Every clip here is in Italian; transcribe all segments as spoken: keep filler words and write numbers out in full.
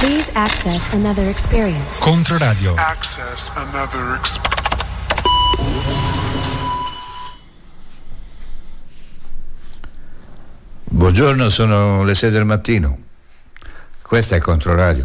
Please access another experience. Controradio. Access another experience. Buongiorno, sono le sei del mattino. Questa è Controradio.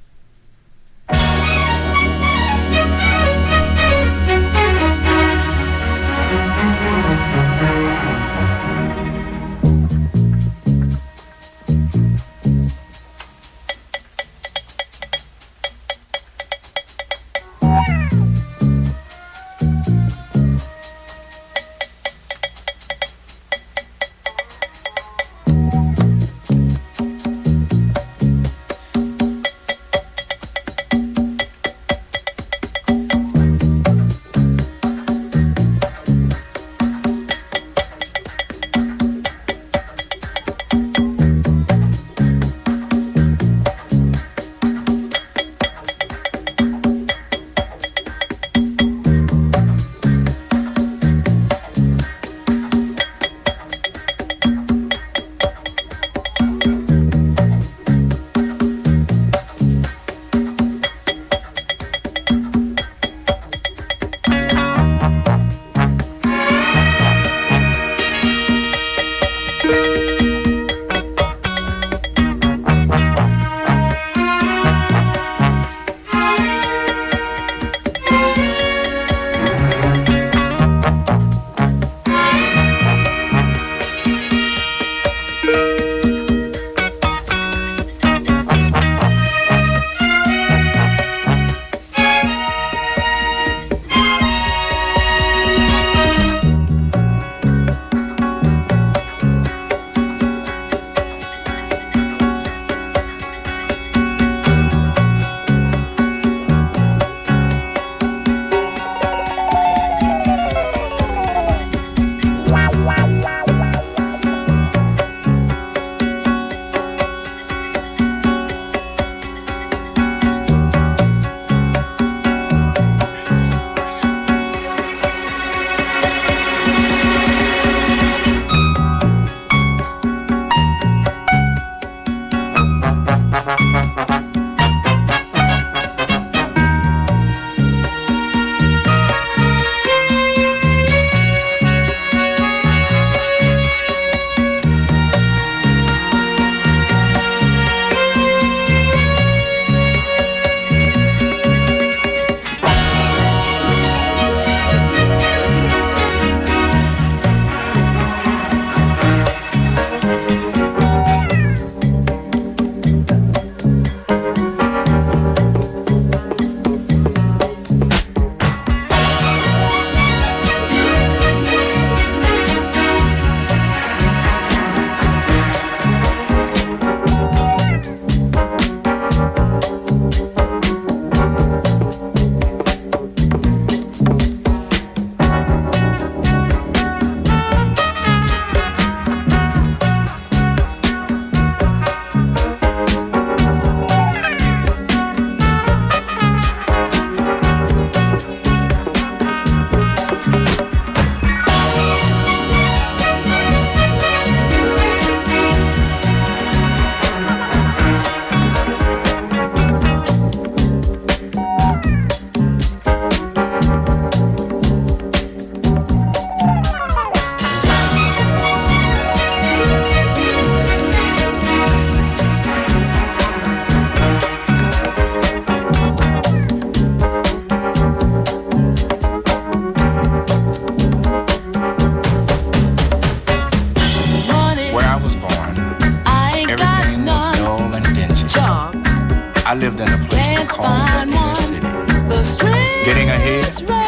I lived in a place they called the inner city. Getting ahead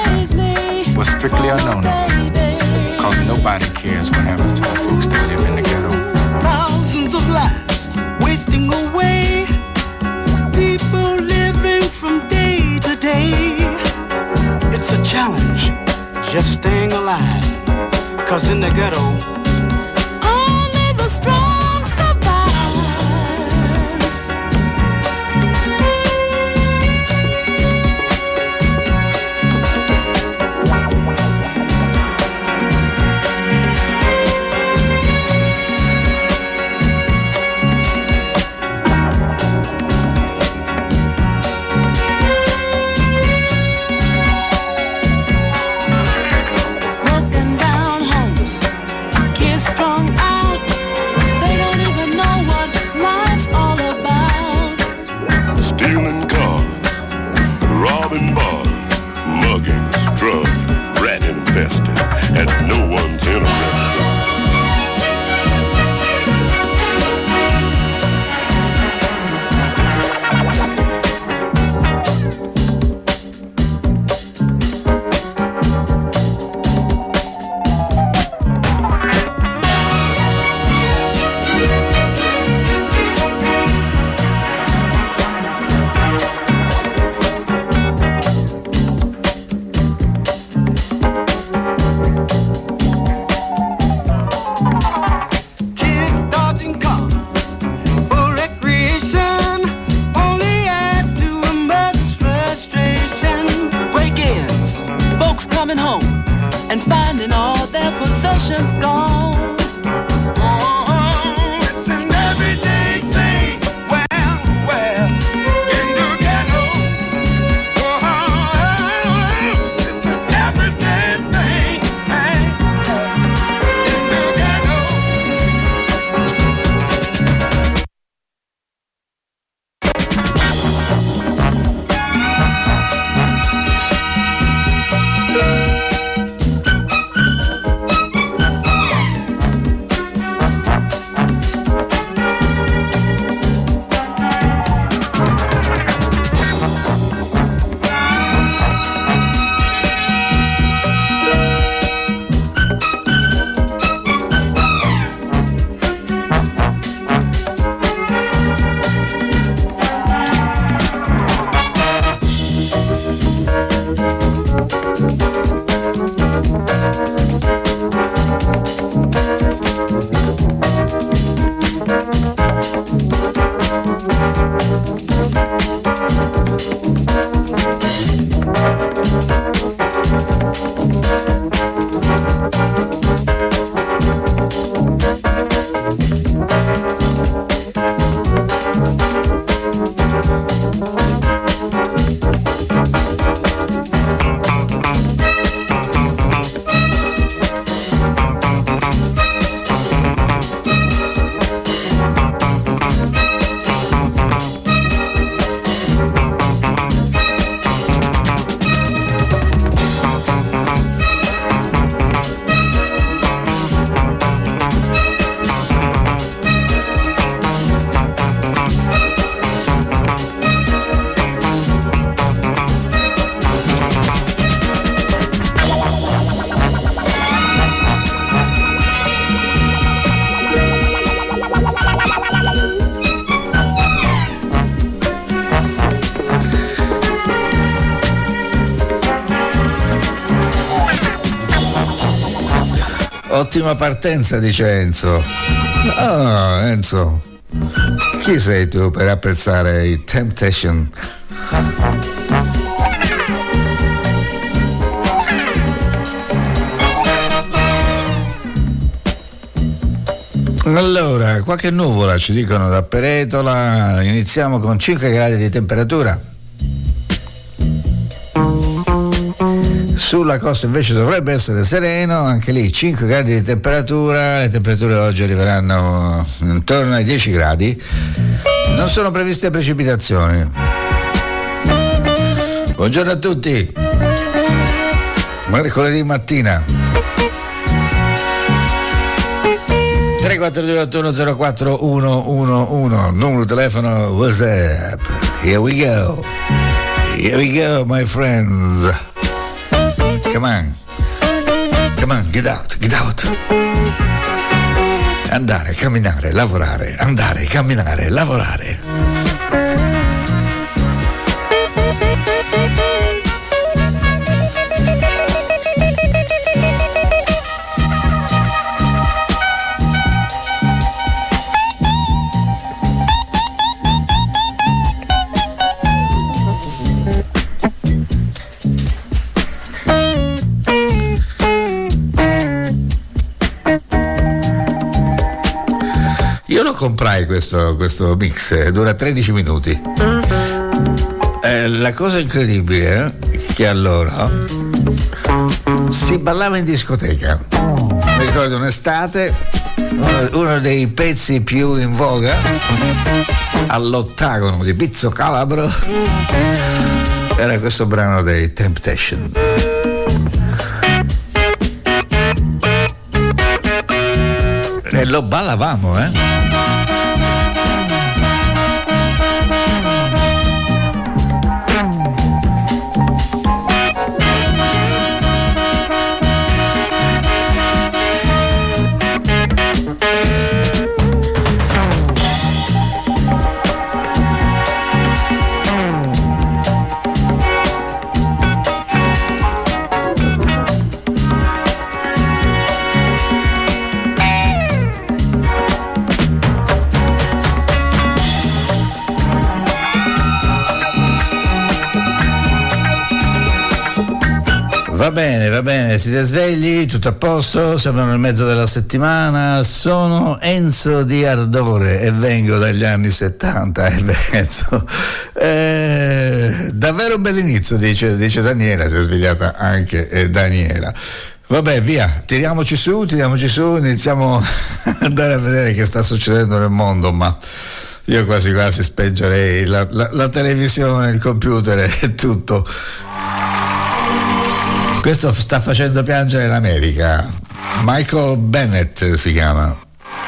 was strictly a no-no, cause nobody cares what happens to the folks that live in the ghetto. Thousands of lives wasting away, people living from day to day. It's a challenge, just staying alive, cause in the ghetto, only the strong survive. coming home and finding all their possessions gone. Oh, it's an everyday thing. Well, well, in the ghetto. Oh, it's an everyday thing. Hey, in the ghetto. Ottima partenza, dice Enzo. Ah, Enzo, chi sei tu per apprezzare i Temptation? Allora, qualche nuvola ci dicono da Peretola. Iniziamo con cinque gradi di temperatura. Sulla costa invece dovrebbe essere sereno, anche lì cinque gradi di temperatura. Le temperature oggi arriveranno intorno ai dieci gradi. Non sono previste precipitazioni. Buongiorno a tutti. Mercoledì mattina. tre quattro due otto uno zero quattro uno uno uno, numero telefono WhatsApp. Here we go. Here we go, my friends. Come on, come on, get out, get out. Andare, camminare, lavorare, andare, camminare, lavorare. Io lo comprai questo, questo mix, dura tredici minuti. Eh, la cosa incredibile è che allora si ballava in discoteca. Mi ricordo un'estate, uno, uno dei pezzi più in voga all'Ottagono di Pizzo Calabro era questo brano dei Temptation. E lo ballavamo, eh? Va bene, va bene, siete svegli? Tutto a posto? Siamo nel mezzo della settimana. Sono Enzo Di Ardore e vengo dagli anni settanta. Eh, beh, Enzo, eh, davvero un bell'inizio, dice, dice Daniela. Si è svegliata anche eh, Daniela. Vabbè, via, tiriamoci su, tiriamoci su, iniziamo ad andare a vedere che sta succedendo nel mondo, ma io quasi quasi spengerei la, la, la televisione, il computer e tutto. Questo sta facendo piangere l'America. Michael Bennett si chiama.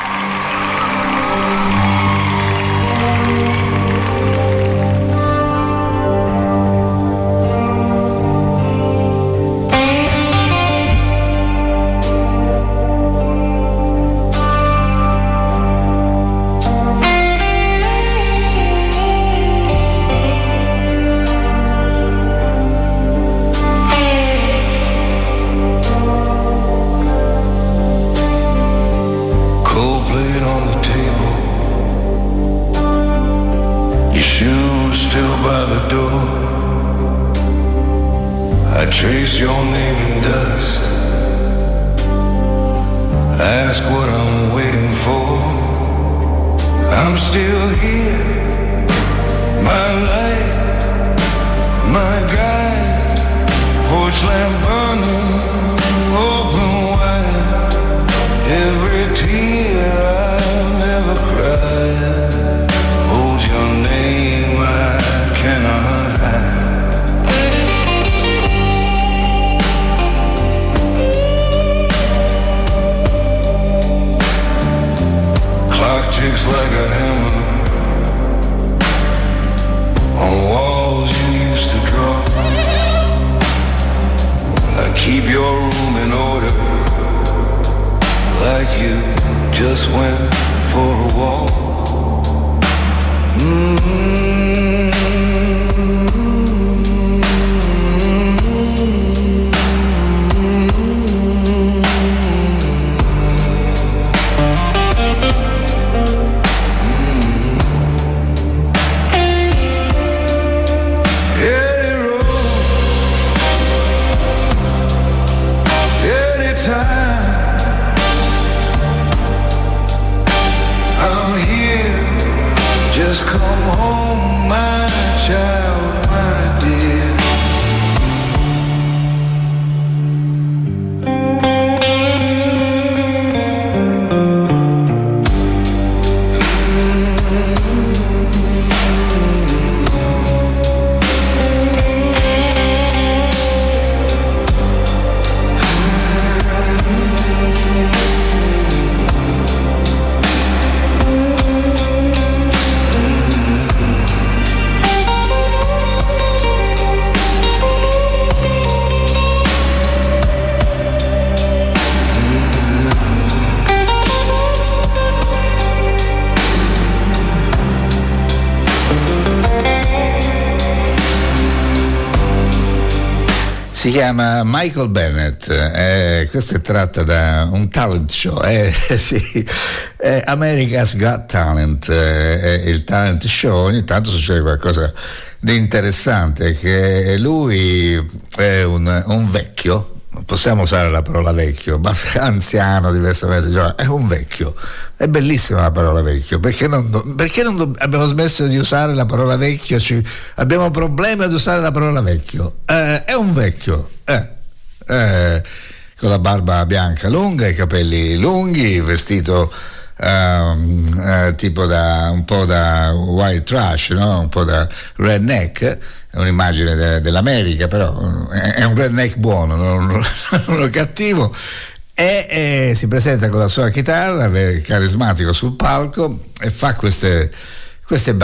Si chiama Michael Bennett, eh, questo è tratto da un talent show, eh, sì, eh, America's Got Talent, eh, il talent show. Ogni tanto succede qualcosa di interessante, che lui è un, un vecchio, possiamo usare la parola vecchio, ma anziano diversamente, cioè, è un vecchio. È bellissima la parola vecchio, perché non, perché non do, abbiamo smesso di usare la parola vecchio, ci, abbiamo problemi ad usare la parola vecchio. Eh, è un vecchio, eh, eh, con la barba bianca lunga, i capelli lunghi, vestito Uh, uh, tipo da un po' da white trash, no? Un po' da redneck, è un'immagine de- dell'America, però è, è un redneck buono, non, non uno cattivo, e, e si presenta con la sua chitarra, carismatico sul palco, e fa queste queste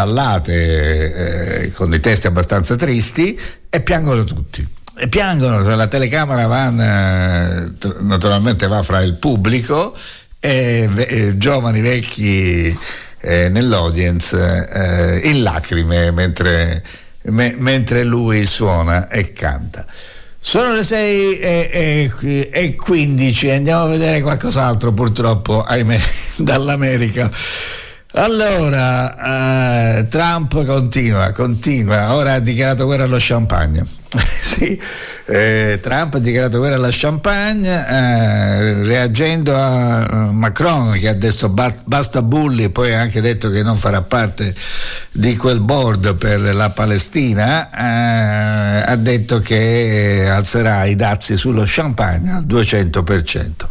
ballate eh, con dei testi abbastanza tristi, e piangono tutti. E piangono, la telecamera va, naturalmente va fra il pubblico, e eh, giovani, vecchi eh, nell'audience, eh, in lacrime mentre, me, mentre lui suona e canta. Sono le sei e, e, e quindici, andiamo a vedere qualcos'altro, purtroppo, ahimè, dall'America. Allora, uh, Trump continua, continua, ora ha dichiarato guerra allo champagne. Sì, eh, Trump ha dichiarato guerra alla champagne, eh, reagendo a Macron, che ha detto basta bulli, e poi ha anche detto che non farà parte di quel board per la Palestina. Eh, ha detto che alzerà i dazi sullo champagne al duecento per cento.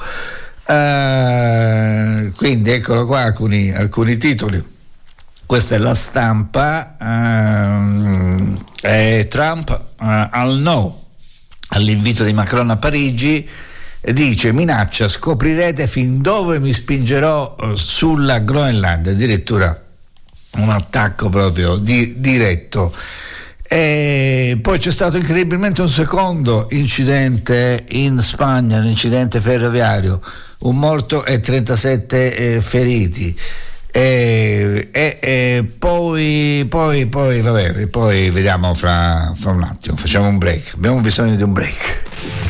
Uh, quindi eccolo qua alcuni, alcuni titoli. Questa è La Stampa. uh, e Trump uh, al no all'invito di Macron a Parigi dice: minaccia, scoprirete fin dove mi spingerò uh, sulla Groenlandia. Addirittura un attacco proprio di, diretto. E poi c'è stato incredibilmente un secondo incidente in Spagna, un incidente ferroviario, un morto e trentasette eh, feriti. E, e, e poi, poi, poi, vabbè, poi vediamo fra, fra un attimo, facciamo un break, abbiamo bisogno di un break.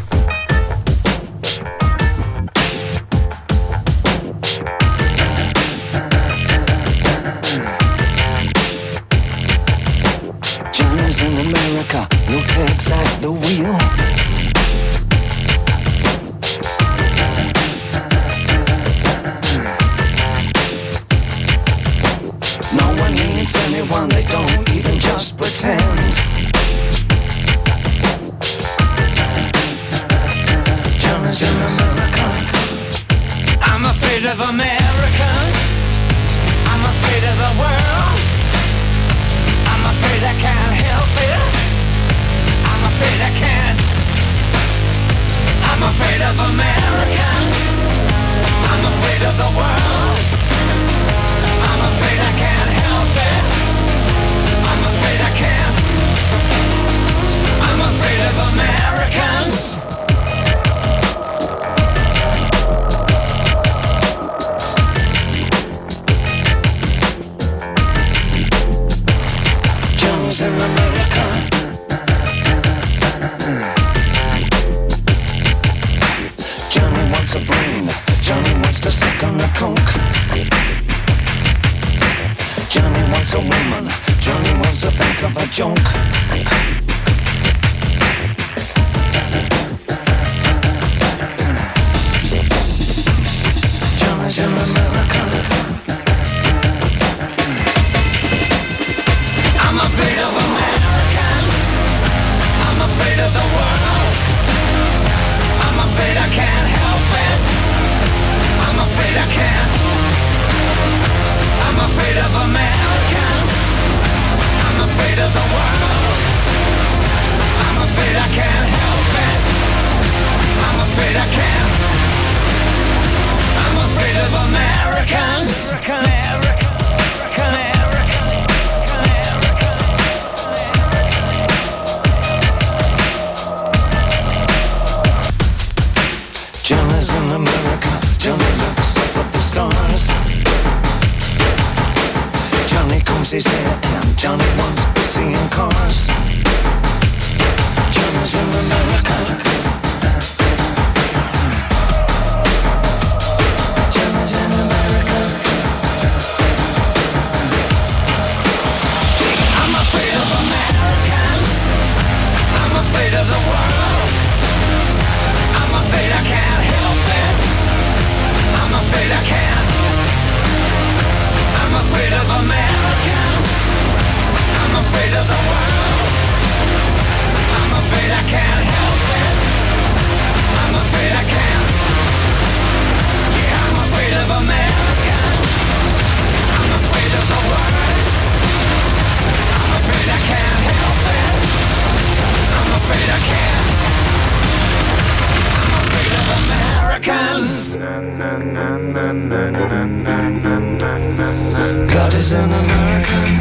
In America, no tricks at the wheel. No one needs anyone, they don't even just pretend. Johnny's in America. I'm afraid of Americans. I'm afraid of the world. I'm afraid I can't help it. I'm afraid I can't. I'm afraid of Americans. I'm afraid of the world. I'm afraid I can't help it. I'm afraid I can't. I'm afraid of Americans. Johnny's in America. Johnny wants a brain. Johnny wants to suck on the coke. Johnny wants a woman. Johnny wants to think of a joke. Johnny's in America. I'm afraid of Americans. I'm afraid of the world. I'm afraid I can't help it. I'm afraid I can't. I'm afraid of Americans. I'm afraid of the world. I'm afraid I can't help it. I'm afraid I can't. I'm afraid of Americans. America, America, America. Johnny's in America. Johnny looks up at the stars. Johnny combs his hair and Johnny wants to see in cars. Johnny's in America. Johnny's in America. I'm afraid of Americans. I'm afraid of the world. I'm afraid I can't help it. I'm afraid I can't. I'm afraid of Americans. I'm afraid of the world. I'm afraid I can't help it. I'm afraid I can't. Yeah, I'm afraid of Americans. I'm afraid of the world. I'm afraid I can't help it. I'm afraid I can't. I'm afraid of Americans. God is an American.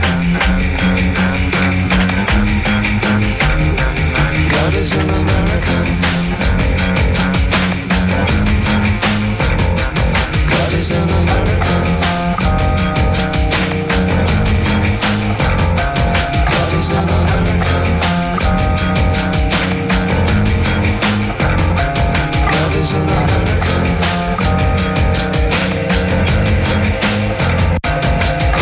God is an American. God is an American. God is an American. God is an American.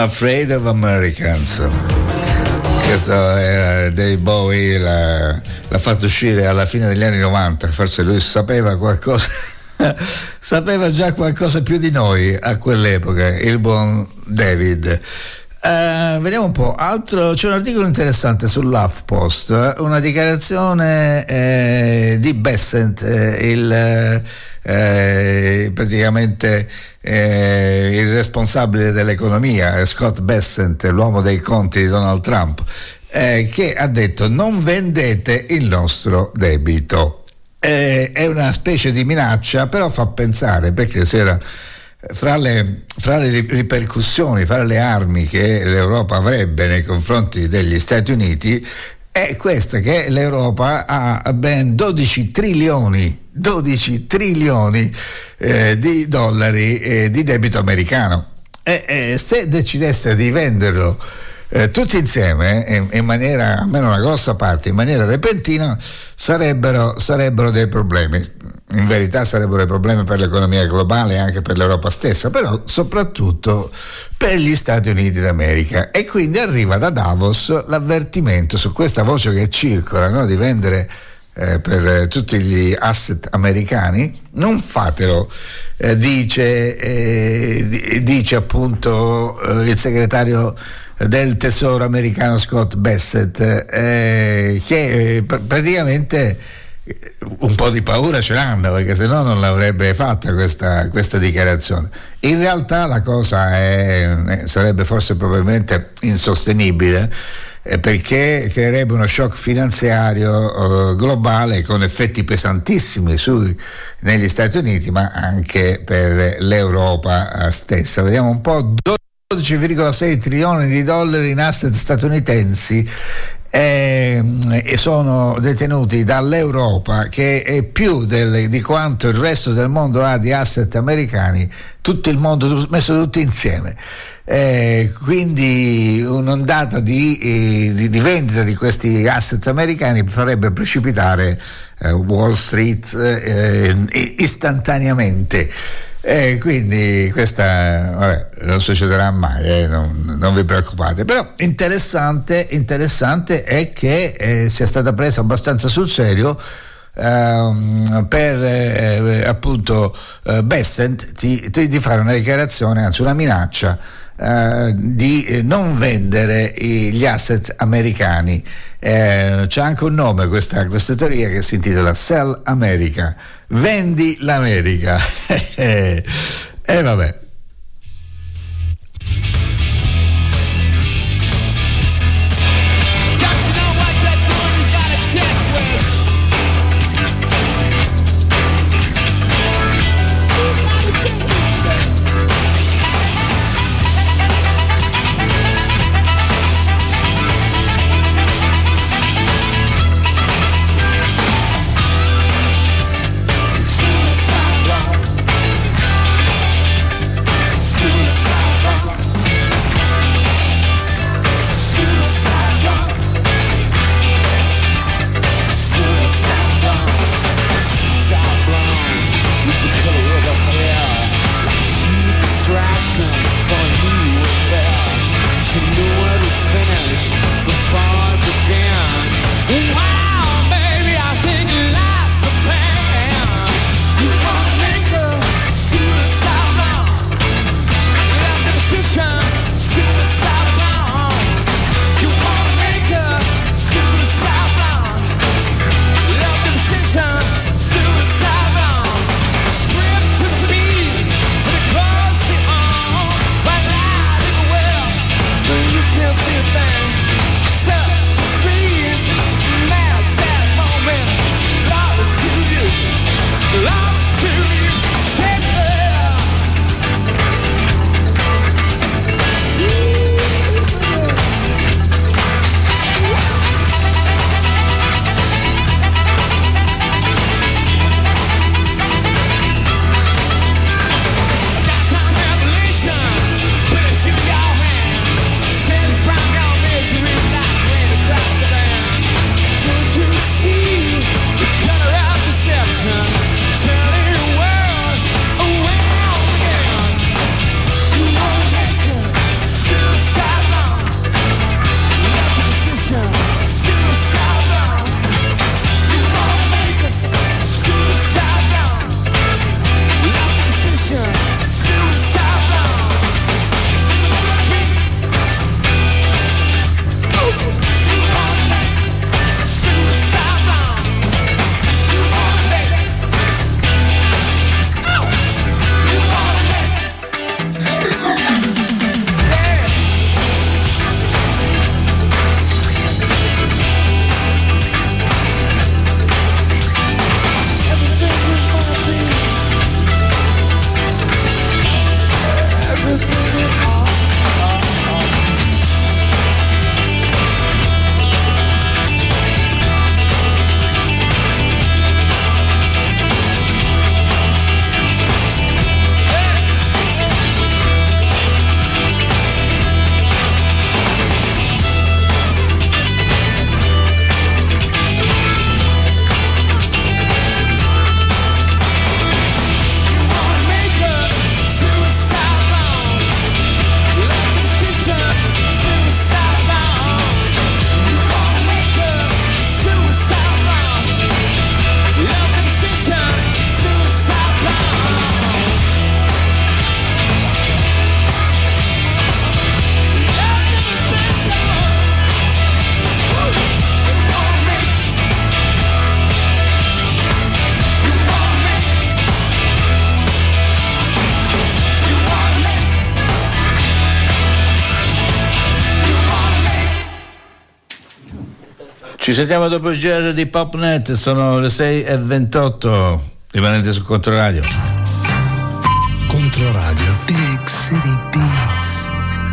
Afraid of Americans. Questo era Dave Bowie, l'ha, l'ha fatto uscire alla fine degli anni novanta, forse lui sapeva qualcosa, sapeva già qualcosa più di noi a quell'epoca, il buon David. Uh, vediamo un po', altro, c'è un articolo interessante sull'HuffPost, una dichiarazione eh, di Bessent, eh, il eh, praticamente eh, il responsabile dell'economia, Scott Bessent, l'uomo dei conti di Donald Trump, eh, che ha detto: non vendete il nostro debito. Eh, è una specie di minaccia, però fa pensare, perché si era Fra le, fra le ripercussioni, fra le armi che l'Europa avrebbe nei confronti degli Stati Uniti, è questa, che l'Europa ha ben dodici trilioni eh, di dollari eh, di debito americano, e eh, se decidesse di venderlo Eh, tutti insieme, in, in maniera, almeno una grossa parte, in maniera repentina, sarebbero, sarebbero dei problemi. In verità sarebbero dei problemi per l'economia globale e anche per l'Europa stessa, però soprattutto per gli Stati Uniti d'America. E quindi arriva da Davos l'avvertimento su questa voce che circola, no, di vendere eh, per eh, tutti gli asset americani. Non fatelo, eh, dice, eh, dice appunto eh, il segretario del tesoro americano Scott Bessent, eh, che eh, pr- praticamente un po' di paura ce l'hanno, perché se no non l'avrebbe fatta questa, questa dichiarazione. In realtà la cosa è, sarebbe forse probabilmente insostenibile, eh, perché creerebbe uno shock finanziario eh, globale con effetti pesantissimi sui, negli Stati Uniti, ma anche per l'Europa stessa. Vediamo un po'. dodici virgola sei trilioni di dollari in asset statunitensi eh, e sono detenuti dall'Europa, che è più del, di quanto il resto del mondo ha di asset americani, tutto il mondo messo tutti insieme. Eh, quindi un'ondata di, eh, di, di vendita di questi asset americani farebbe precipitare eh, Wall Street eh, istantaneamente. E quindi questa vabbè, non succederà mai, eh, non, non vi preoccupate. Però interessante, interessante è che eh, sia stata presa abbastanza sul serio ehm, per eh, appunto eh, Bessent di, di fare una dichiarazione, anzi una minaccia eh, di eh, non vendere i, gli asset americani. Eh, c'è anche un nome questa, questa teoria, che si intitola Sell America, vendi l'America. E eh, vabbè. Ci sentiamo dopo il giro di Popnet, sono le sei e ventotto, rimanete su Controradio. Controradio. Big City Beats.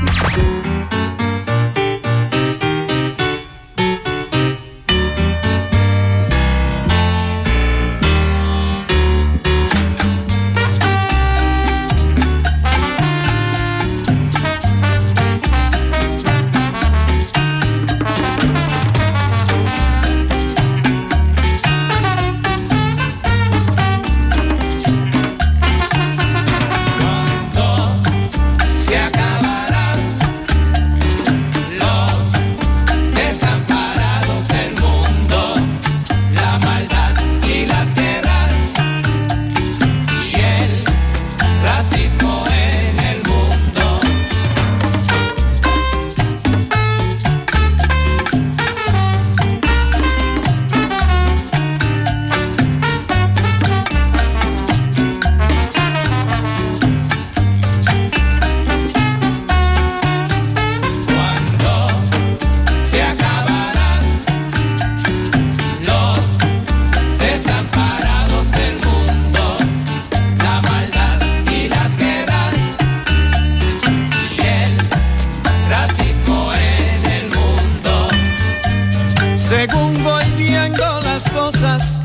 Según voy viendo las cosas,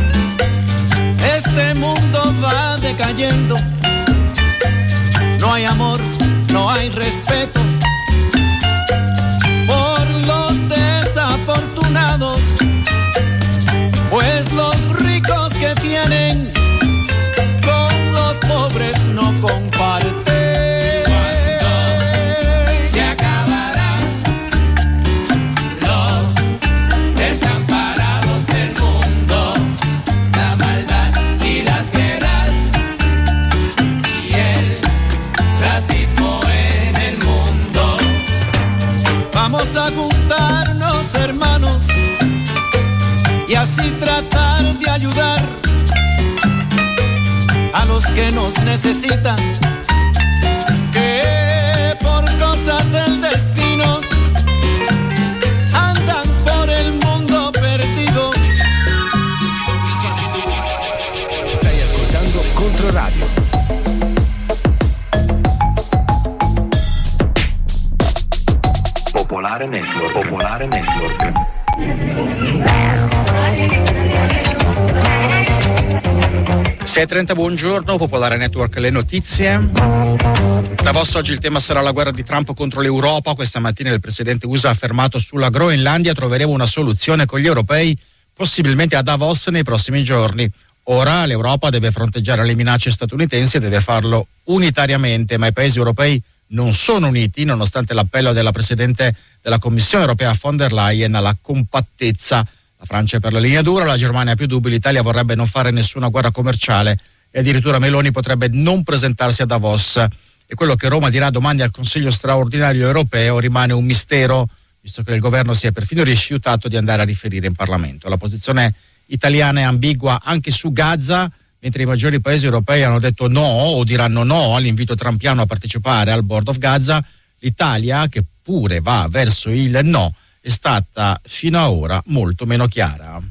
este mundo va decayendo. No hay amor, no hay respeto por los desafortunados, pues los ricos que tienen con los pobres no comparten. Vamos a juntarnos, hermanos, y así tratar de ayudar a los que nos necesitan, que por cosas del destino andan por el mundo perdido. Stai ascoltando Controradio. Popolare Network. Popolare Network. sei e trenta, buongiorno, Popolare Network, le notizie. Davos, oggi il tema sarà la guerra di Trump contro l'Europa. Questa mattina il presidente U S A ha affermato: sulla Groenlandia troveremo una soluzione con gli europei, possibilmente a Davos nei prossimi giorni. Ora l'Europa deve fronteggiare le minacce statunitensi e deve farlo unitariamente, ma i paesi europei non sono uniti, nonostante l'appello della Presidente della Commissione europea von der Leyen alla compattezza. La Francia è per la linea dura, la Germania ha più dubbi, l'Italia vorrebbe non fare nessuna guerra commerciale e addirittura Meloni potrebbe non presentarsi a Davos. E quello che Roma dirà domani al Consiglio straordinario europeo rimane un mistero, visto che il governo si è perfino rifiutato di andare a riferire in Parlamento. La posizione italiana è ambigua anche su Gaza. Mentre i maggiori paesi europei hanno detto no o diranno no all'invito trumpiano a partecipare al Board of Gaza, l'Italia, che pure va verso il no, è stata fino ad ora molto meno chiara.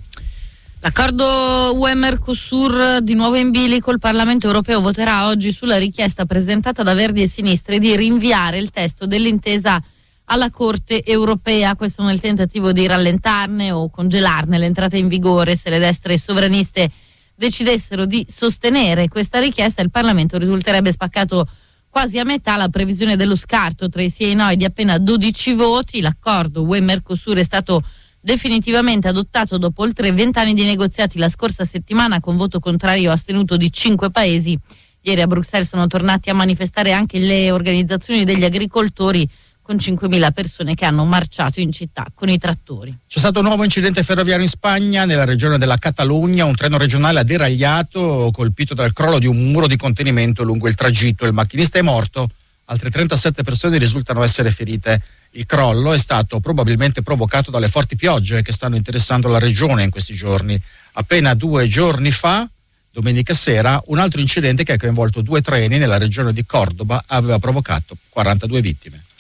L'accordo U E-Mercosur di nuovo in bilico. Il Parlamento europeo voterà oggi sulla richiesta presentata da Verdi e Sinistre di rinviare il testo dell'intesa alla Corte europea, questo nel tentativo di rallentarne o congelarne l'entrata in vigore. Se le destre sovraniste decidessero di sostenere questa richiesta, il Parlamento risulterebbe spaccato quasi a metà. La previsione dello scarto tra i sì e i no è di appena dodici voti. L'accordo U E-Mercosur è stato definitivamente adottato dopo oltre vent'anni di negoziati la scorsa settimana, con voto contrario astenuto di cinque paesi. Ieri a Bruxelles sono tornati a manifestare anche le organizzazioni degli agricoltori, con cinquemila persone che hanno marciato in città con i trattori. C'è stato un nuovo incidente ferroviario in Spagna, nella regione della Catalogna. Un treno regionale ha deragliato, colpito dal crollo di un muro di contenimento lungo il tragitto. Il macchinista è morto, altre trentasette persone risultano essere ferite. Il crollo è stato probabilmente provocato dalle forti piogge che stanno interessando la regione in questi giorni. Appena due giorni fa, domenica sera, un altro incidente che ha coinvolto due treni nella regione di Cordoba aveva provocato quarantadue vittime.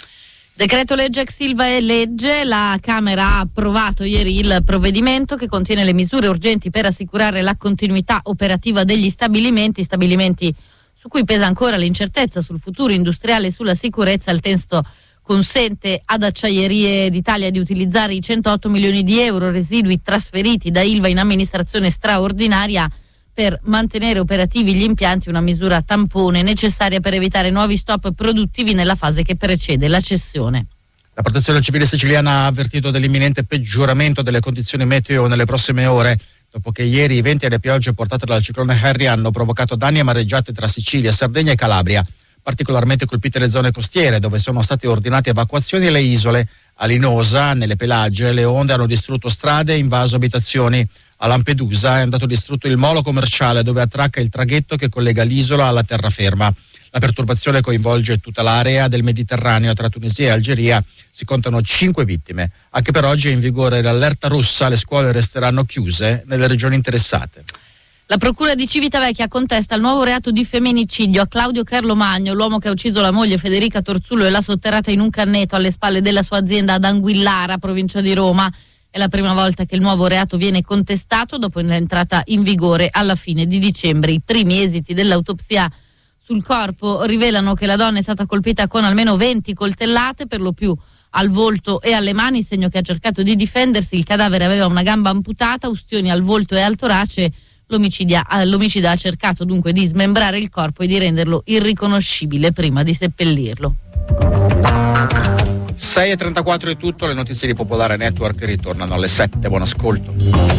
Decreto legge ex Silva è legge, la Camera ha approvato ieri il provvedimento che contiene le misure urgenti per assicurare la continuità operativa degli stabilimenti, stabilimenti su cui pesa ancora l'incertezza sul futuro industriale e sulla sicurezza. Il testo consente ad Acciaierie d'Italia di utilizzare i centootto milioni di euro residui trasferiti da Ilva in amministrazione straordinaria per mantenere operativi gli impianti, una misura tampone necessaria per evitare nuovi stop produttivi nella fase che precede la cessione. La Protezione Civile siciliana ha avvertito dell'imminente peggioramento delle condizioni meteo nelle prossime ore, dopo che ieri i venti e le piogge portate dal ciclone Harry hanno provocato danni e mareggiate tra Sicilia, Sardegna e Calabria. Particolarmente colpite le zone costiere, dove sono state ordinate evacuazioni, e le isole. A Linosa, nelle Pelagie, le onde hanno distrutto strade e invaso abitazioni. A Lampedusa è andato distrutto il molo commerciale dove attracca il traghetto che collega l'isola alla terraferma. La perturbazione coinvolge tutta l'area del Mediterraneo tra Tunisia e Algeria. Si contano cinque vittime. Anche per oggi è in vigore l'allerta rossa, le scuole resteranno chiuse nelle regioni interessate. La Procura di Civitavecchia contesta il nuovo reato di femminicidio a Claudio Carlo Magno, l'uomo che ha ucciso la moglie Federica Torzullo e l'ha sotterrata in un canneto alle spalle della sua azienda ad Anguillara, provincia di Roma. È la prima volta che il nuovo reato viene contestato dopo l'entrata in vigore alla fine di dicembre. I primi esiti dell'autopsia sul corpo rivelano che la donna è stata colpita con almeno venti coltellate, per lo più al volto e alle mani, segno che ha cercato di difendersi. Il cadavere aveva una gamba amputata, ustioni al volto e al torace. L'omicida, l'omicida ha cercato dunque di smembrare il corpo e di renderlo irriconoscibile prima di seppellirlo. sei e trentaquattro è tutto, le notizie di Popolare Network ritornano alle sette, buon ascolto.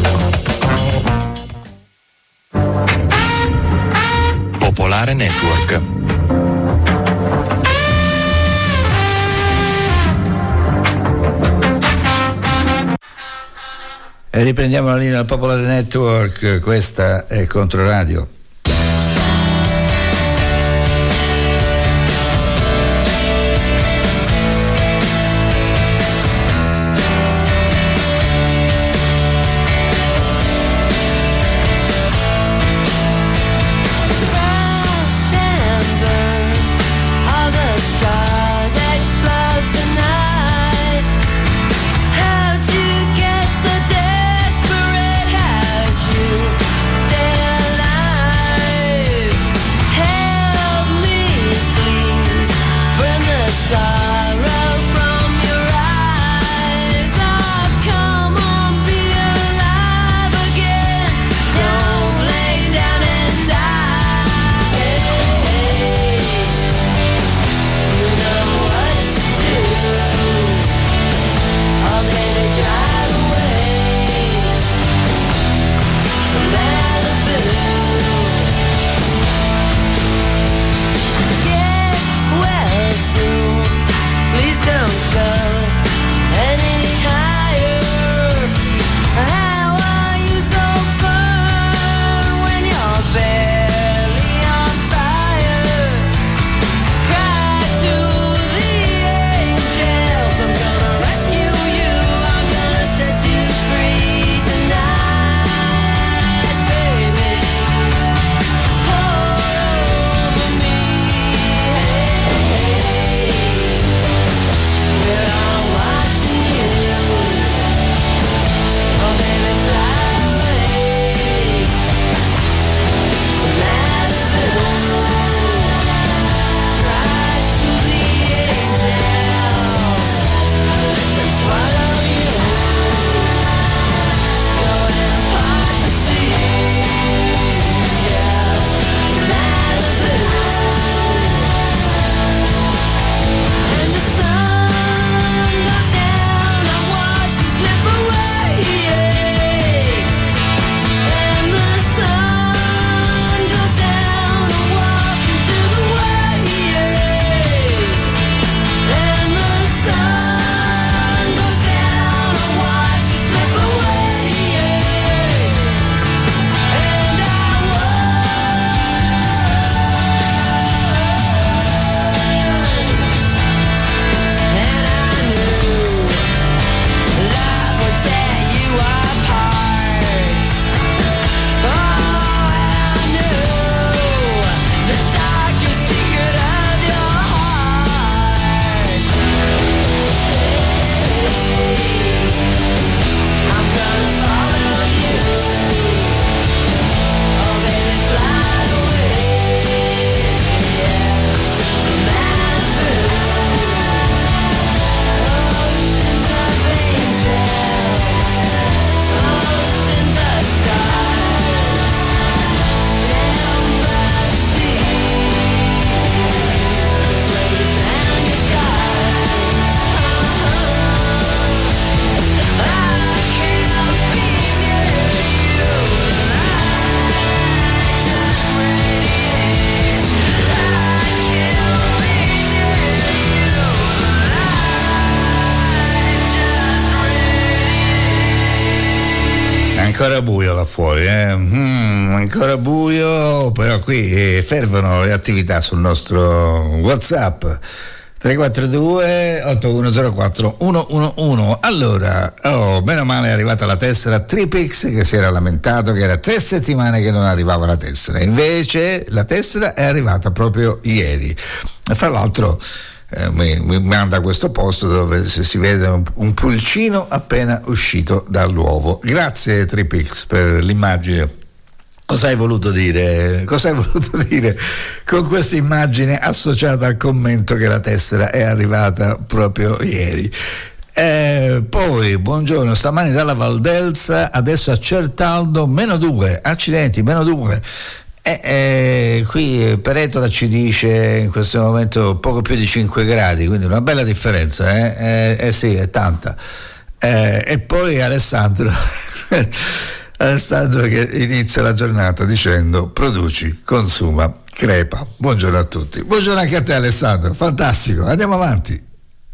Popolare Network. E riprendiamo la linea al Popolare Network, questa è Controradio. Stay alive. ancora buio là fuori, eh? Mm, ancora buio, però qui eh, fervono le attività sul nostro WhatsApp tre quattro due otto uno zero quattro uno uno uno. Allora, oh, bene o male è arrivata la tessera Tripix, che si era lamentato che era tre settimane che non arrivava la tessera, invece la tessera è arrivata proprio ieri. E fra l'altro eh, mi, mi manda questo posto dove si vede un, un pulcino appena uscito dall'uovo. Grazie Tripix per l'immagine. Cosa hai voluto dire? Cosa hai voluto dire con questa immagine associata al commento che la tessera è arrivata proprio ieri? Eh, poi, buongiorno, stamani dalla Valdelsa, adesso a Certaldo, meno due, accidenti, meno due. Eh, eh, qui Peretola ci dice in questo momento poco più di cinque gradi, quindi una bella differenza, eh, eh, eh sì, è tanta. Eh, e poi Alessandro... Alessandro che inizia la giornata dicendo produci, consuma, crepa. Buongiorno a tutti. Buongiorno anche a te Alessandro, fantastico, andiamo avanti.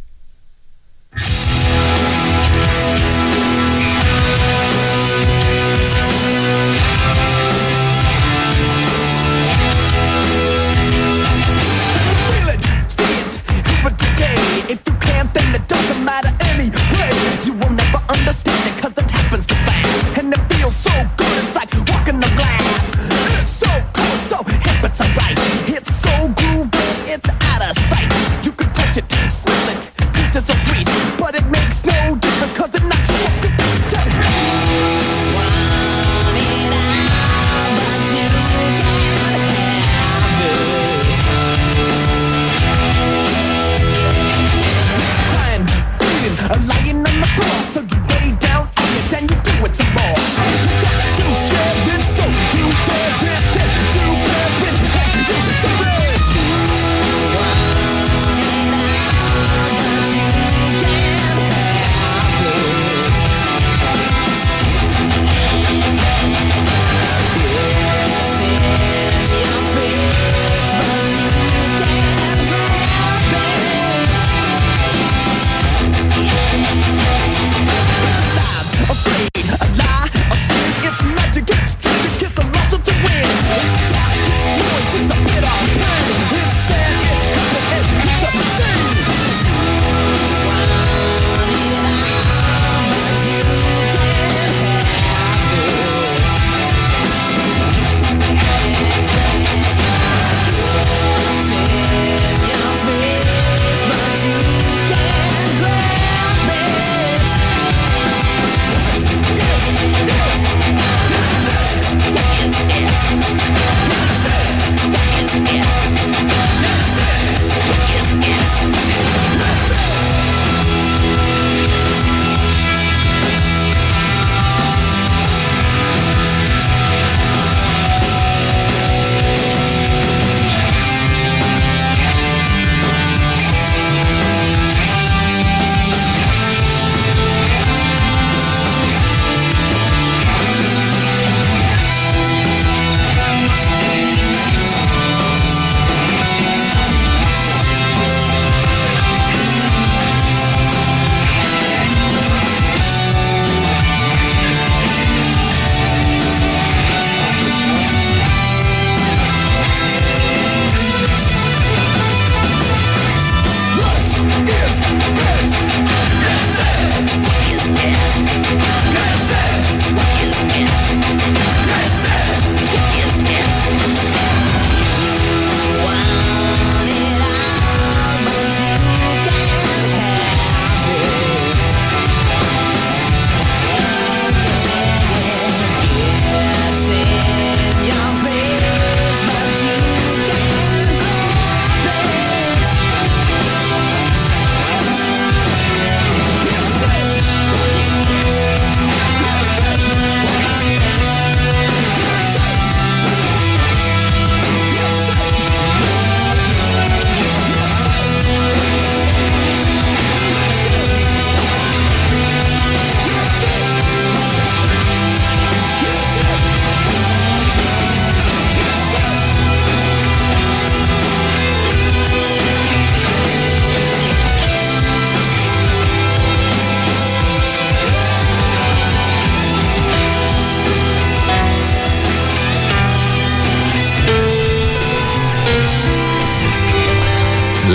So good, it's like walking the glass. It's so cool, so hip, it's alright. It's so groovy, it's out of sight. You can touch it, smell it, pieces so sweet, but it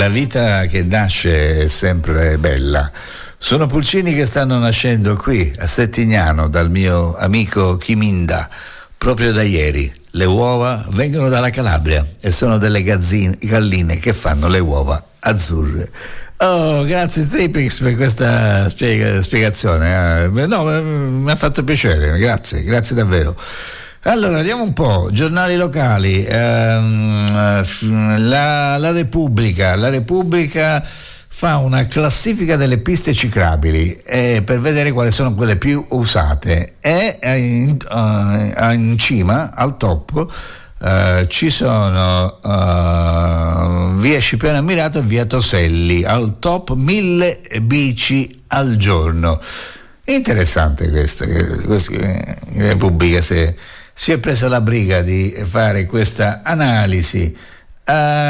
La vita che nasce è sempre bella. Sono pulcini che stanno nascendo qui a Settignano dal mio amico Chiminda proprio da ieri. Le uova vengono dalla Calabria e sono delle gazzine, galline che fanno le uova azzurre. Oh, grazie Stripix per questa spiega, spiegazione. Eh. No, mi ha fatto piacere, grazie, grazie davvero. Allora, vediamo un po', giornali locali, ehm, la, la Repubblica, la Repubblica fa una classifica delle piste ciclabili eh, per vedere quali sono quelle più usate e in, uh, in cima, al top, uh, ci sono uh, via Scipione Ammirato e via Toselli, al top mille bici al giorno. Interessante questo, questo la Repubblica se si è presa la briga di fare questa analisi. Uh,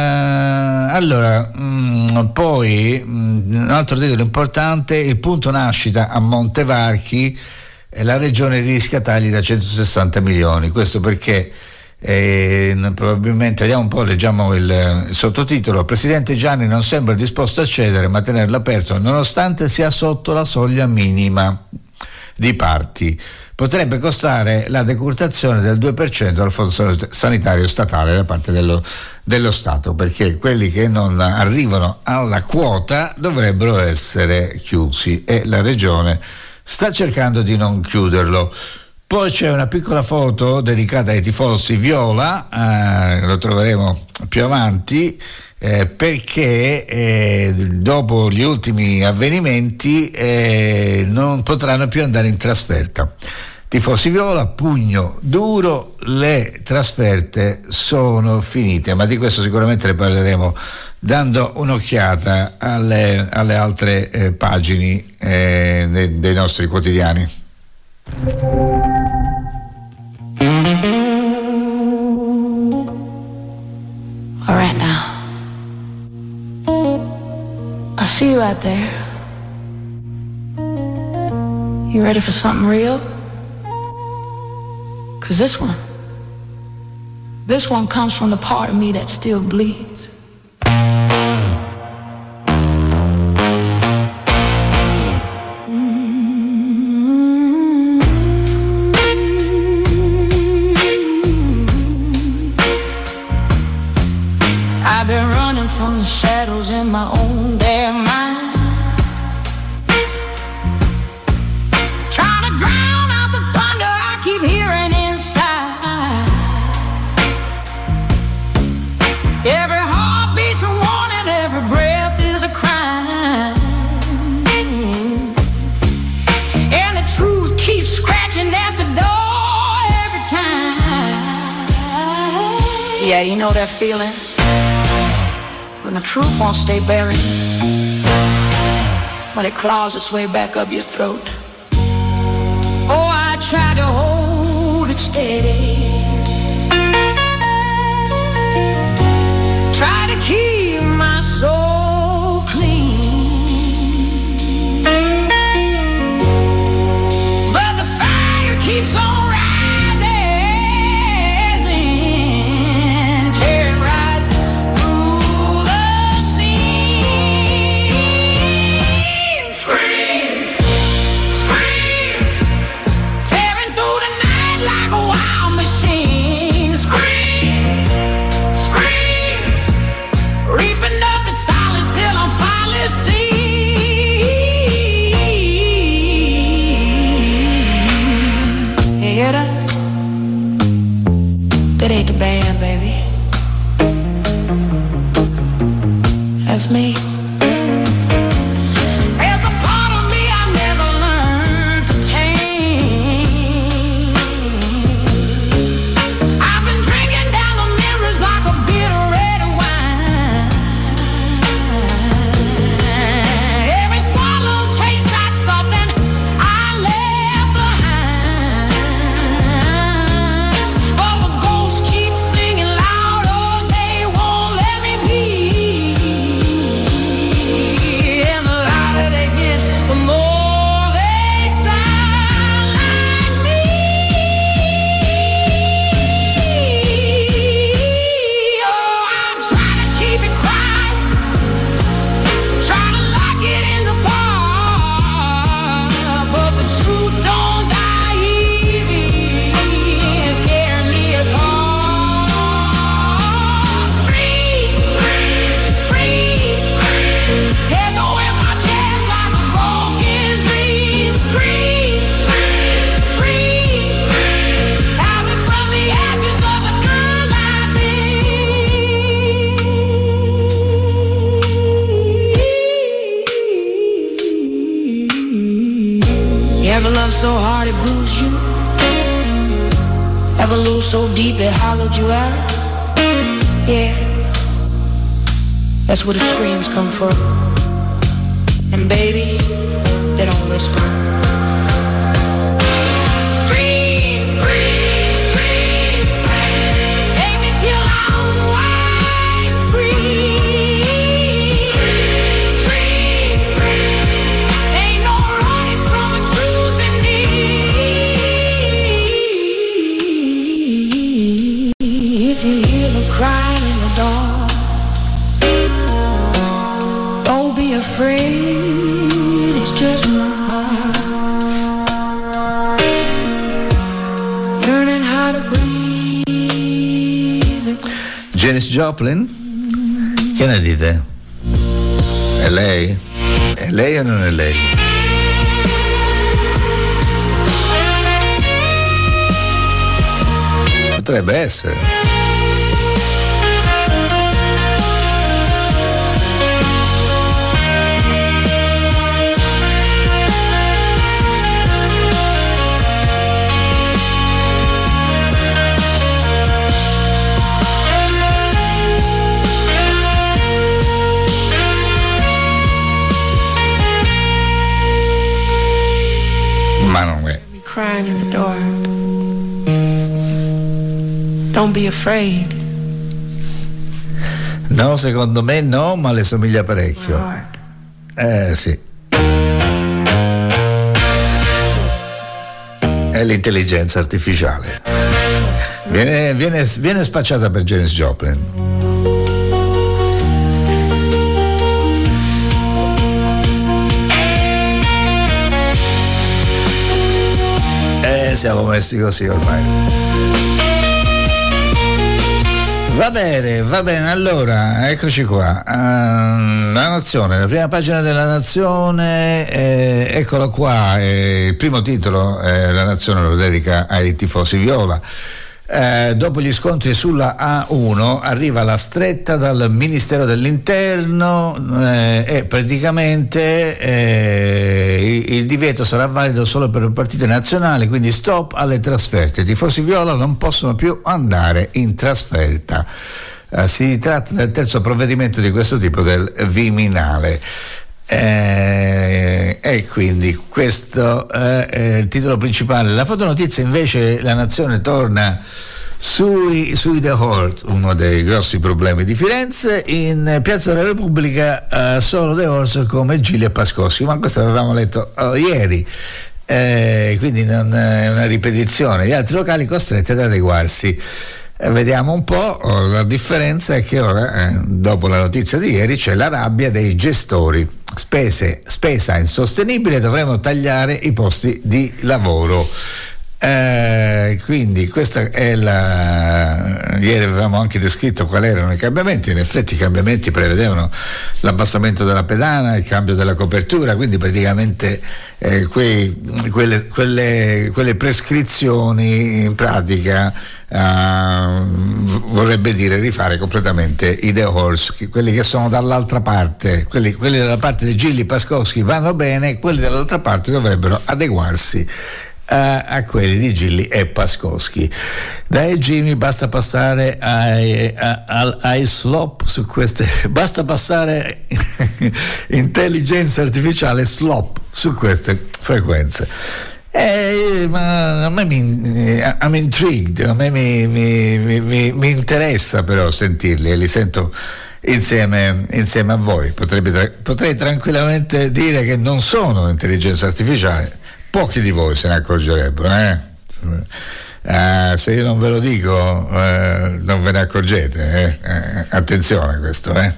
allora, mh, poi mh, un altro titolo importante: il punto nascita a Montevarchi, e la regione rischia tagli da centosessanta milioni. Questo perché eh, probabilmente, vediamo un po', leggiamo il, il sottotitolo: Presidente Gianni non sembra disposto a cedere ma tenerlo aperto nonostante sia sotto la soglia minima di parti. Potrebbe costare la decurtazione del due per cento al fondo sanitario statale da parte dello, dello Stato, perché quelli che non arrivano alla quota dovrebbero essere chiusi e la regione sta cercando di non chiuderlo. Poi c'è una piccola foto dedicata ai tifosi viola, eh, lo troveremo più avanti, eh, perché eh, dopo gli ultimi avvenimenti eh, non potranno più andare in trasferta. Tifosi viola, pugno duro, le trasferte sono finite, ma di questo sicuramente ne parleremo dando un'occhiata alle, alle altre eh, pagine eh, dei, dei nostri quotidiani. All right now, I see you out there. You ready for something real? 'Cause this one, this one comes from the part of me that still bleeds. I've been running from the shadows in my own damn mind, trying to drown out the thunder I keep hearing inside. Every heartbeat's a warning, every breath is a crime, and the truth keeps scratching at the door every time. Yeah, you know that feeling when the truth won't stay buried, but it claws its way back up your throat. Oh, I try to hold it steady, try to keep my soul clean, but the fire keeps on rising, tearing right through the seam. Scream, scream, tearing through the night like a wild man. so hard it bruised you? Ever lose so deep it hollowed you out? Yeah, that's where the screams come from. And baby, they don't whisper. Scream, scream, scream, save me till I'm wide and free. Scream, scream, ain't no running from the truth in me. If you hear the crying in the dark, don't be afraid, it's just my heart learning how to breathe. Janis Joplin? Che ne dite? È lei? È lei o non è lei? Potrebbe essere. Ma non è. Crying in the door. Don't be afraid. No, secondo me no, ma le somiglia parecchio. Eh sì. È l'intelligenza artificiale. Viene, viene, viene spacciata per Janis Joplin. Siamo messi così ormai. Va bene, va bene, allora eccoci qua. Uh, la Nazione, la prima pagina della Nazione, eh, eccolo qua, eh, il primo titolo, eh, la Nazione lo dedica ai tifosi viola. Eh, dopo gli scontri sulla A uno arriva la stretta dal Ministero dell'Interno eh, e praticamente eh, il, il divieto sarà valido solo per le partite nazionali, quindi stop alle trasferte. I tifosi viola non possono più andare in trasferta. Eh, si tratta del terzo provvedimento di questo tipo del Viminale. Eh, e quindi questo eh, è il titolo principale. La fotonotizia invece, la Nazione torna sui, sui The Horse, uno dei grossi problemi di Firenze. In Piazza della Repubblica eh, sono The Horse come Gilli e Pascoschi, ma questo l'avevamo letto oh, ieri, eh, quindi non è una ripetizione. Gli altri locali costretti ad adeguarsi. Eh, vediamo un po', oh, la differenza è che ora, eh, dopo la notizia di ieri, c'è la rabbia dei gestori. Spese, spesa insostenibile, dovremo tagliare i posti di lavoro. Eh, quindi questa è la. Ieri avevamo anche descritto quali erano i cambiamenti. In effetti i cambiamenti prevedevano l'abbassamento della pedana, il cambio della copertura, quindi praticamente eh, quei, quelle, quelle, quelle prescrizioni in pratica Uh, vorrebbe dire rifare completamente i The Horse, quelli che sono dall'altra parte, quelli, quelli dalla parte di Gilli Pascoschi vanno bene, quelli dall'altra parte dovrebbero adeguarsi uh, a quelli di Gilli e Pascoschi. Dai Jimmy, basta passare ai, ai, ai slop su queste, basta passare intelligenza artificiale slop su queste frequenze. Eh, ma a me mi I'm intrigued, a me mi, mi, mi, mi interessa però sentirli e li sento insieme, insieme a voi. Potrebbe, potrei tranquillamente dire che non sono intelligenza artificiale, pochi di voi se ne accorgerebbero, eh? Uh, se io non ve lo dico uh, non ve ne accorgete, eh? Uh, attenzione a questo, eh?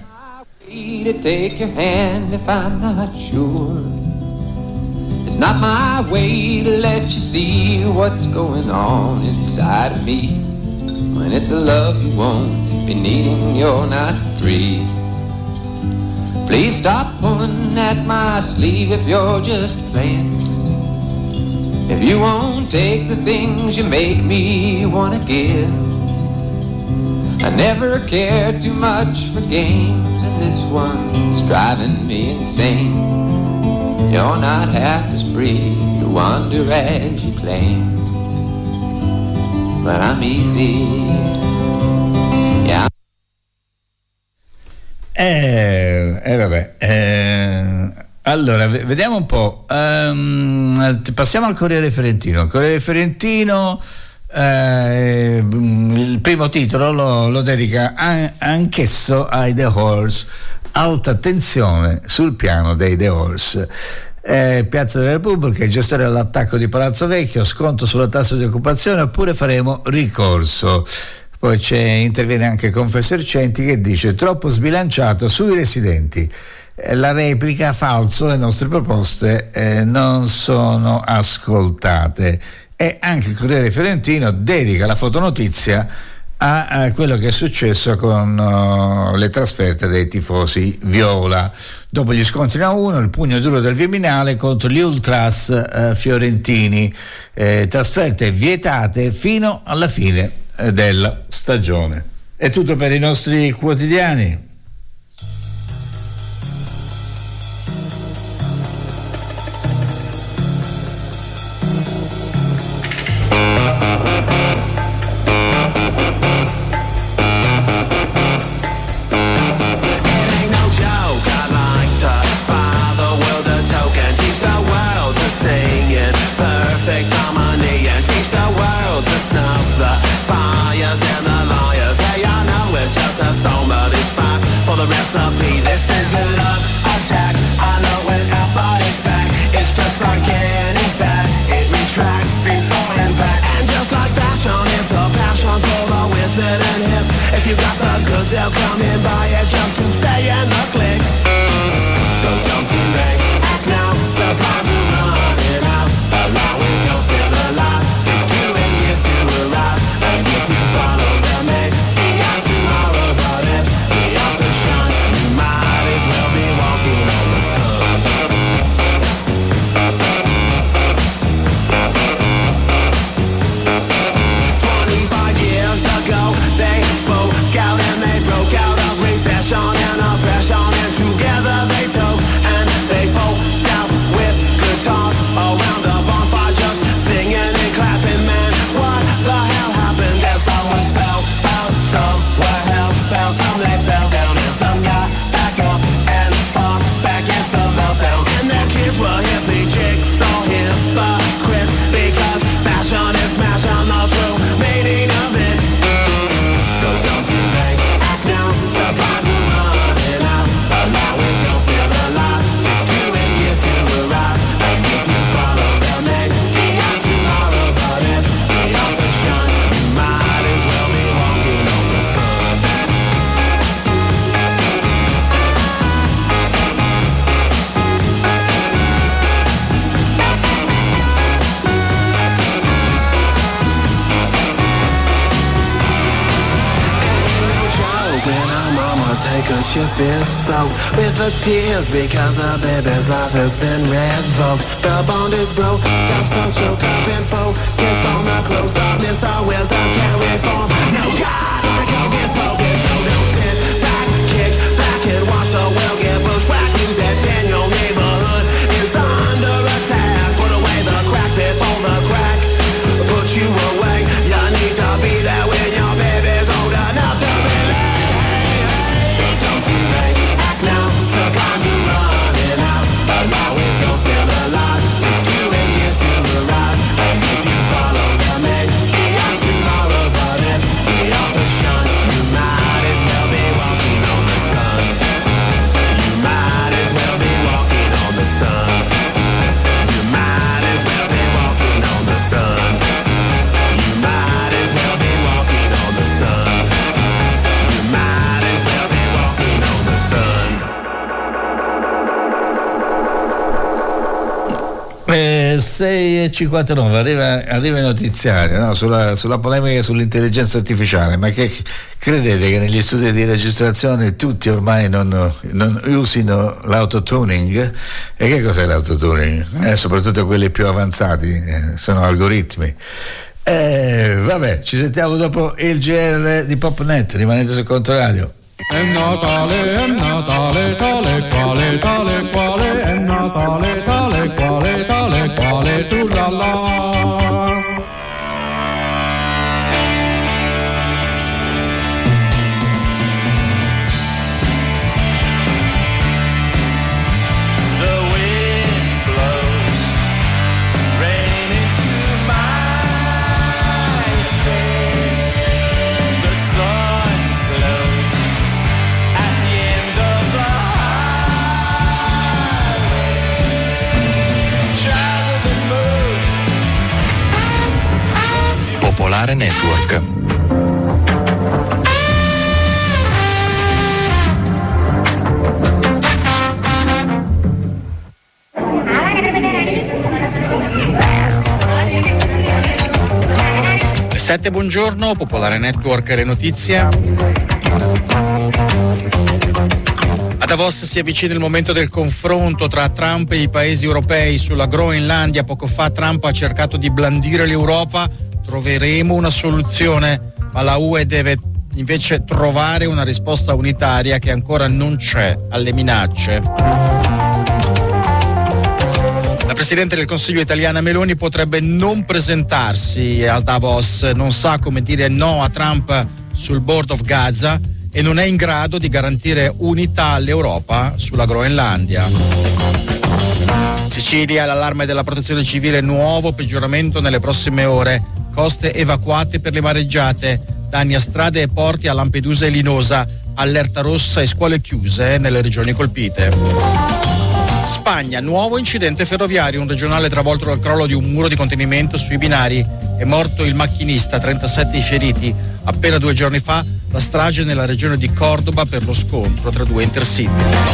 It's not my way to let you see what's going on inside of me. When it's a love you won't be needing, you're not free. Please stop pulling at my sleeve if you're just playing. If you won't take the things you make me wanna give. I never cared too much for games, and this one's driving me insane. You're not half as free to wander as you claim. But I'm easy. Yeah. Eh, eh vabbè. Eh, allora, vediamo un po'. Um, passiamo al Corriere Fiorentino. Il Corriere Fiorentino. Eh, il primo titolo lo, lo dedica an- anch'esso ai The Halls. Alta tensione sul piano dei The Halls. Eh, Piazza della Repubblica, gestore all'attacco di Palazzo Vecchio, sconto sulla tassa di occupazione oppure faremo ricorso. Poi c'è, interviene anche Confesercenti che dice troppo sbilanciato sui residenti. Eh, la replica falso, le nostre proposte eh, non sono ascoltate. E anche il Corriere Fiorentino dedica la fotonotizia a, a quello che è successo con uh, le trasferte dei tifosi viola. Dopo gli scontri a uno, il pugno duro del Viminale contro gli ultras uh, fiorentini, eh, trasferte vietate fino alla fine eh, della stagione. È tutto per i nostri quotidiani. Recipe. This is a love attack. I know whenever it's back, it's just like any fat. It retracts before impact, and just like fashion, it's a passion for the wicked and hip. If you got the goods, they'll come and buy it just to stay in the clique. So don't delay, act now. Supplies are running out. Allow if you're still alive. Six to eight years to arrive, and if you follow them, may be out tomorrow. But if the office shine, you might as well be walking on the sun. Twenty-five years ago, they spoke out and they broke out of recession and oppression, and together they took and they folked out with guitars around a bonfire, just singing and clapping. Man, what the hell happened? Guess some were spellbound, some were hellbound, some they fell down, and some got back up and fought back against the meltdown. And their kids were hippie chicks, all hypocrites, because fashion is smashing the true meaning of it. So don't delay, act now, supplies are running out. Allow if you're still alive, six to eight years to arrive. And if you follow them, may be out tomorrow. But if the office shine, you might as well be walking on the sun. When our mamas take a chip is soaked with the tears because the baby's life has been revoked. The bond is broke, got so choke up and focus on the close up. Mister Wilson can't reform. No God, like all this focus. So don't sit back, kick back and watch the world get bushwhacked. News that's in your neighborhood is under attack. Put away the crack before the crack put you away. You need to be there when your baby's old enough to be late. So don't delay, act now, supplies are running out. Allow if you're still alive, six to eight years to arrive. And if you follow them, may be out tomorrow. But if the office shine, you might as well be walking on the sun. You might as well be walking on the sun. You might as well be walking on the sun. You might as well be walking on the sun. You might as well be walking on the sun. Eh, sei e cinquantanove arriva, arriva il notiziario, no? sulla, sulla polemica sull'intelligenza artificiale. Ma che credete che negli studi di registrazione tutti ormai non, non usino l'autotuning? E che cos'è l'autotuning? Eh, soprattutto quelli più avanzati, eh, sono algoritmi. Eh, vabbè, ci sentiamo dopo il G R di Popnet, rimanete sul Controradio. È Natale, è Natale, tale quale, tale quale, è Natale, tale Popolare Network. sette, buongiorno, Popolare Network, le notizie. A Davos si avvicina il momento del confronto tra Trump e i paesi europei sulla Groenlandia. Poco fa Trump ha cercato di blandire l'Europa. Troveremo una soluzione, ma la U E deve invece trovare una risposta unitaria che ancora non c'è alle minacce. La Presidente del Consiglio italiana Meloni potrebbe non presentarsi a Davos, non sa come dire no a Trump sul Board of Gaza e non è in grado di garantire unità all'Europa sulla Groenlandia. Sicilia, l'allarme della Protezione Civile, nuovo peggioramento nelle prossime ore, coste evacuate per le mareggiate, danni a strade e porti a Lampedusa e Linosa, allerta rossa e scuole chiuse nelle regioni colpite. Spagna, nuovo incidente ferroviario, un regionale travolto dal crollo di un muro di contenimento sui binari, è morto il macchinista, trentasette i feriti. Appena due giorni fa la strage nella regione di Cordoba per lo scontro tra due intercity.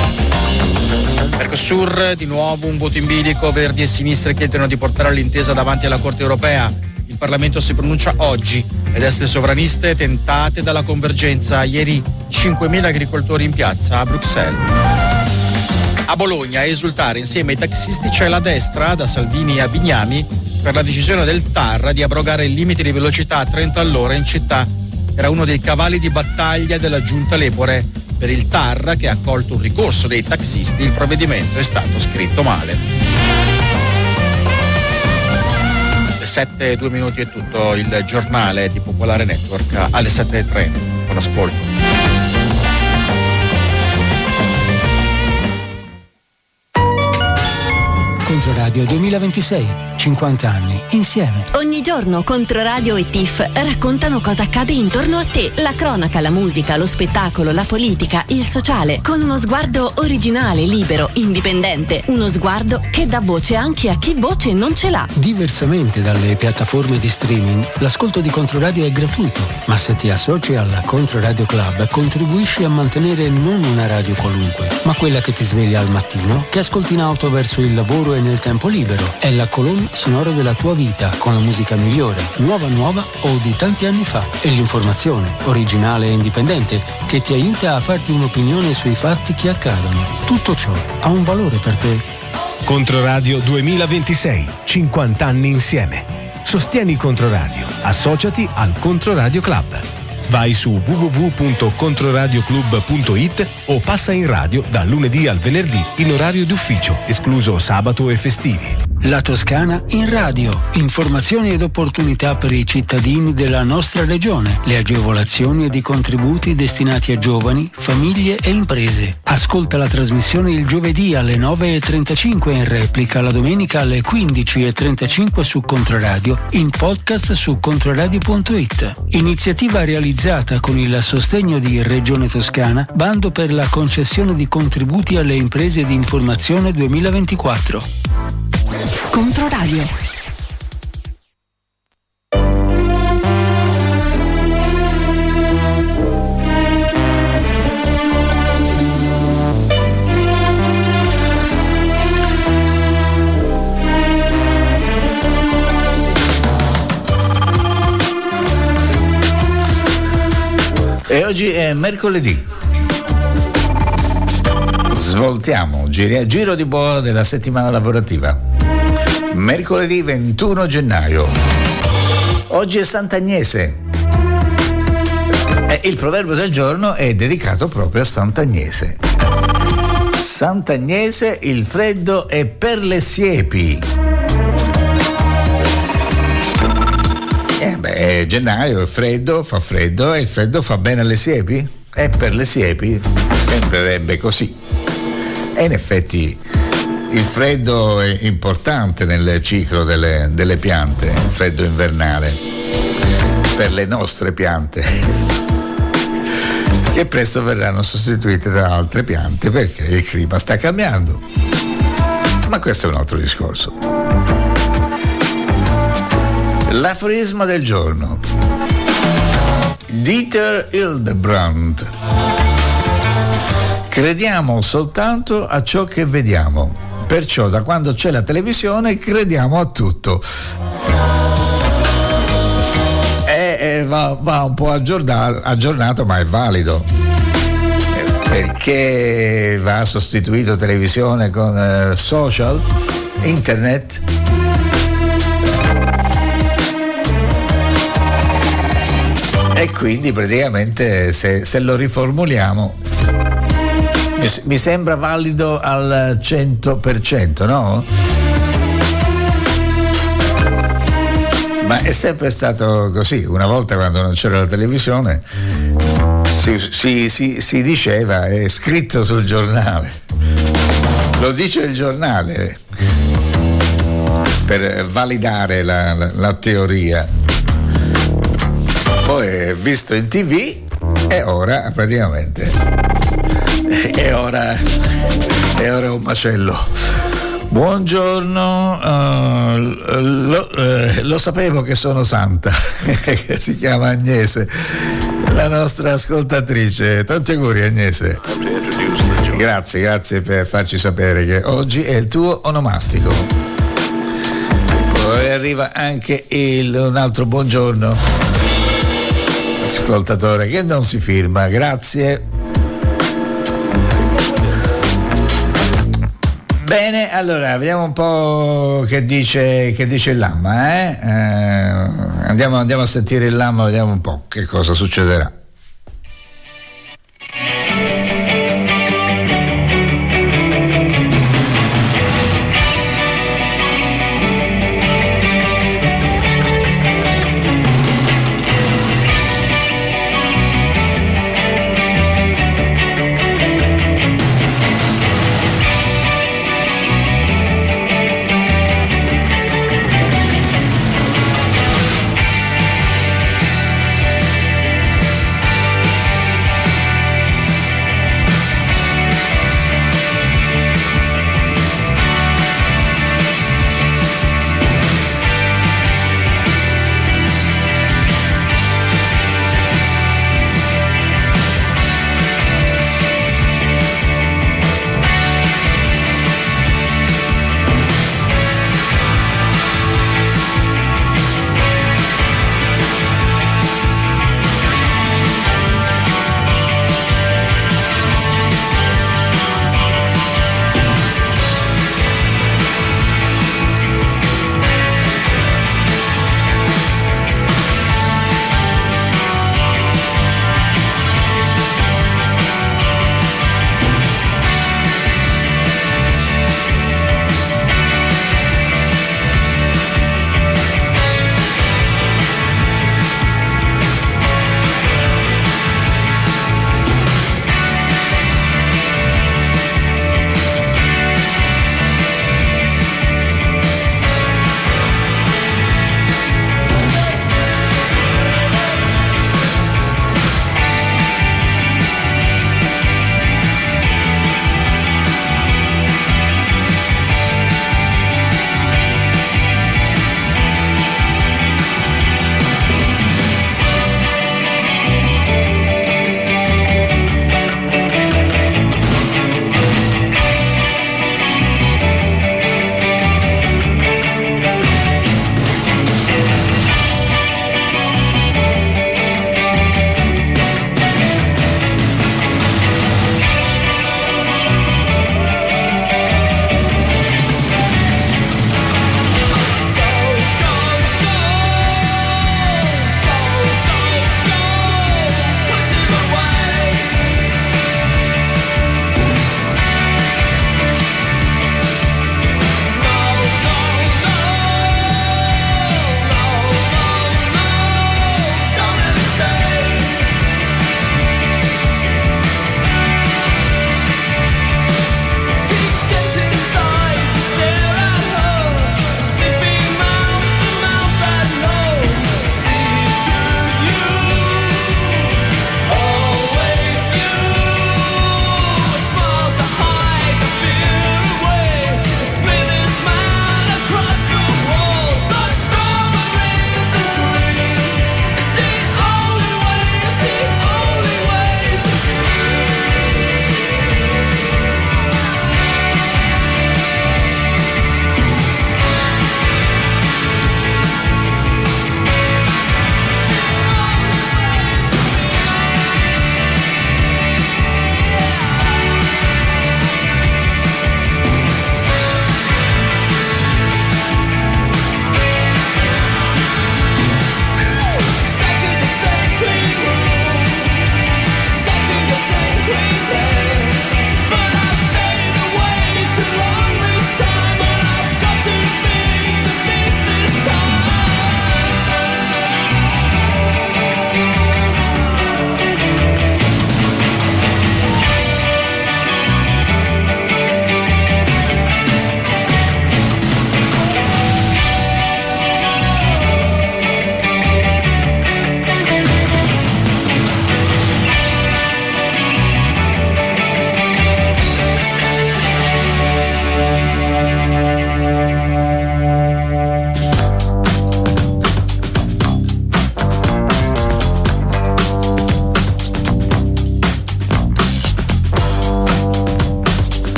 Mercosur, di nuovo un voto in bilico, Verdi e Sinistra chiedono di portare l'intesa davanti alla Corte europea. Il Parlamento si pronuncia oggi ed essere sovraniste tentate dalla convergenza. Ieri cinquemila agricoltori in piazza a Bruxelles. A Bologna a esultare insieme ai taxisti c'è la destra, da Salvini a Bignami, per la decisione del T A R di abrogare il limite di velocità a trenta all'ora in città. Era uno dei cavalli di battaglia della giunta Lepore. Per il T A R, che ha accolto un ricorso dei taxisti, il provvedimento è stato scritto male. Le sette e due minuti è tutto, il giornale di Popolare Network alle sette e tre. Buon ascolto. Controradio duemilaventisei, cinquanta anni insieme. Ogni giorno Controradio e T I F raccontano cosa accade intorno a te. La cronaca, la musica, lo spettacolo, la politica, il sociale, con uno sguardo originale, libero, indipendente. Uno sguardo che dà voce anche a chi voce non ce l'ha. Diversamente dalle piattaforme di streaming, l'ascolto di Controradio è gratuito, ma se ti associ alla Controradio Club contribuisci a mantenere non una radio qualunque, ma quella che ti sveglia al mattino, che ascolti in auto verso il lavoro e nel tempo libero. È la colonna sonora della tua vita, con la musica migliore, nuova nuova o di tanti anni fa, e l'informazione, originale e indipendente, che ti aiuta a farti un'opinione sui fatti che accadono. Tutto ciò ha un valore per te. Controradio duemilaventisei, cinquanta anni insieme. Sostieni Controradio, associati al Controradio Club. Vai su w w w punto controradioclub punto i t o passa in radio dal lunedì al venerdì in orario d'ufficio, escluso sabato e festivi. La Toscana in radio. Informazioni ed opportunità per i cittadini della nostra regione. Le agevolazioni ed i contributi destinati a giovani, famiglie e imprese. Ascolta la trasmissione il giovedì alle nove e trentacinque in replica, la domenica alle quindici e trentacinque su Controradio, in podcast su controradio punto i t. Iniziativa realizzata con il sostegno di Regione Toscana, bando per la concessione di contributi alle imprese di informazione duemilaventiquattro. Controradio. E oggi è mercoledì. Svoltiamo giro, giro di boa della settimana lavorativa. Mercoledì ventuno gennaio. Oggi è Sant'Agnese. E il proverbio del giorno è dedicato proprio a Sant'Agnese. Sant'Agnese, il freddo è per le siepi. Eh beh, gennaio è freddo, fa freddo e il freddo fa bene alle siepi? E per le siepi sembrerebbe così. E in effetti il freddo è importante nel ciclo delle, delle piante, il freddo invernale, per le nostre piante, che presto verranno sostituite da altre piante perché il clima sta cambiando. Ma questo è un altro discorso. L'aforisma del giorno. Dieter Hildebrandt. Crediamo soltanto a ciò che vediamo, perciò da quando c'è la televisione crediamo a tutto. E, e va, va un po' aggiornato, aggiornato, ma è valido, perché va sostituito televisione con eh, social, internet. E quindi praticamente se, se lo riformuliamo mi, mi sembra valido al cento per cento, no? Ma è sempre stato così. Una volta, quando non c'era la televisione, si, si, si, si diceva, è scritto sul giornale, lo dice il giornale per validare la, la, la teoria. Poi è visto in tv e ora praticamente è ora è ora un macello. Buongiorno, uh, lo, uh, lo sapevo che sono santa, che si chiama Agnese, la nostra ascoltatrice. Tanti auguri, Agnese. Grazie, grazie per farci sapere che oggi è il tuo onomastico. Poi arriva anche il, un altro buongiorno, ascoltatore che non si firma. Grazie. Bene, allora vediamo un po' che dice, che dice il Lamma, eh? Eh, andiamo, andiamo a sentire il Lamma, vediamo un po' che cosa succederà.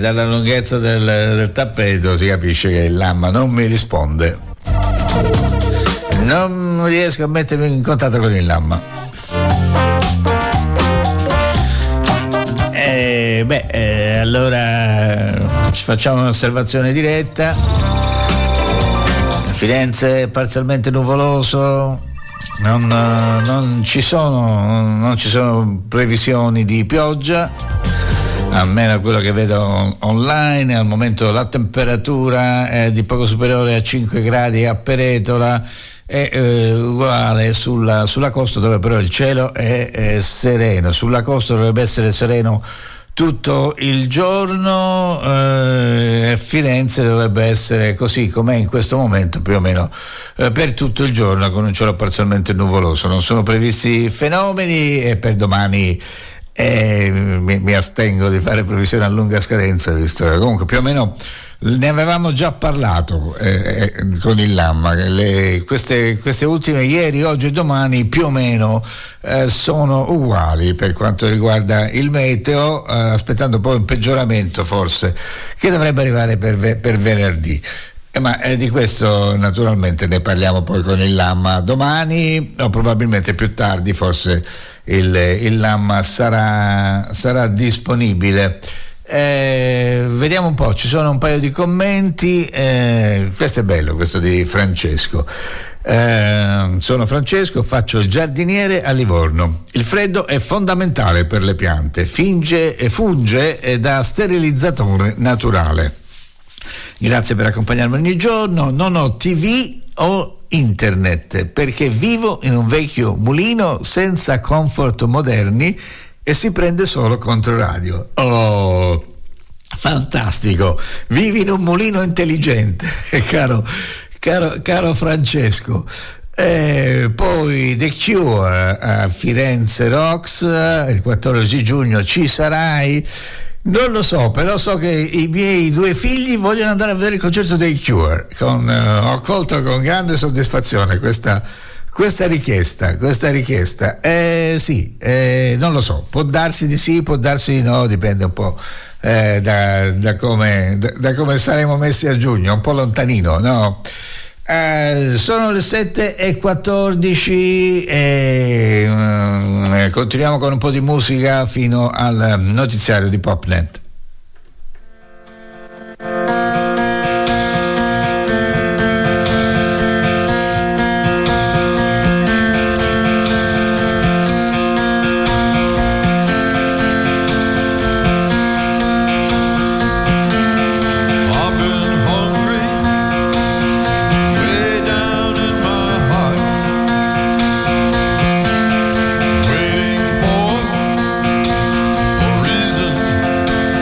dalla lunghezza del, del tappeto si capisce che il Lamma non mi risponde. Non riesco a mettermi in contatto con il Lamma. Eh, beh, eh, allora facciamo un'osservazione diretta. Firenze è parzialmente nuvoloso. Non, non ci sono non ci sono previsioni di pioggia, almeno quello che vedo online. Al momento la temperatura è di poco superiore a cinque gradi a Peretola, è eh, uguale sulla, sulla costa, dove però il cielo è, è sereno. Sulla costa dovrebbe essere sereno tutto il giorno, eh, Firenze dovrebbe essere così com'è in questo momento più o meno eh, per tutto il giorno, con un cielo parzialmente nuvoloso. Non sono previsti fenomeni e per domani eh, mi, mi astengo di fare previsioni a lunga scadenza, visto che comunque più o meno ne avevamo già parlato eh, con il Lamma. Le, queste, queste ultime, ieri, oggi e domani, più o meno eh, sono uguali per quanto riguarda il meteo, eh, aspettando poi un peggioramento forse che dovrebbe arrivare per, ve, per venerdì. Eh, ma eh, di questo naturalmente ne parliamo poi con il Lamma domani, o probabilmente più tardi. Forse il, il Lamma sarà, sarà disponibile. Eh, vediamo un po', ci sono un paio di commenti. Eh, questo è bello, questo di Francesco. Eh, sono Francesco, faccio il giardiniere a Livorno. Il freddo è fondamentale per le piante, finge e funge da sterilizzatore naturale. Grazie per accompagnarmi ogni giorno. Non ho tivù o internet perché vivo in un vecchio mulino senza comfort moderni e si prende solo Controradio. Oh, fantastico! Vivi in un mulino intelligente, caro, caro, caro Francesco. E poi The Cure a Firenze Rocks il quattordici giugno. Ci sarai? Non lo so, però so che i miei due figli vogliono andare a vedere il concerto dei Cure. Con, uh, ho accolto con grande soddisfazione questa Questa richiesta, questa richiesta, eh, sì, eh, non lo so, può darsi di sì, può darsi di no, dipende un po' eh, da, da, come, da, da come saremo messi a giugno, un po' lontanino, no? Eh, sono le sette e quattordici e eh, continuiamo con un po' di musica fino al notiziario di Popnet. Waiting for a reason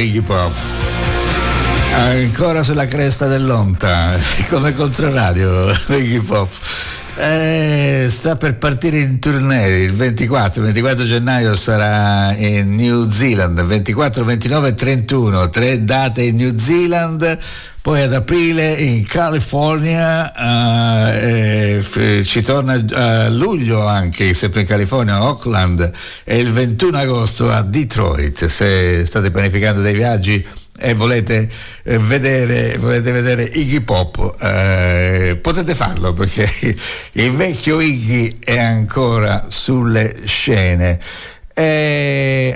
Iggy Pop. Ancora sulla cresta dell'onta, come Controradio, Iggy Pop. Eh, sta per partire in tournée il ventiquattro, ventiquattro gennaio sarà in New Zealand, ventiquattro, ventinove e trentuno, tre date in New Zealand, poi ad aprile in California, eh, eh, ci torna a luglio anche, sempre in California, a Oakland, e il ventuno agosto a Detroit. Se state pianificando dei viaggi e volete eh, vedere volete vedere Iggy Pop, eh, potete farlo, perché il vecchio Iggy è ancora sulle scene. E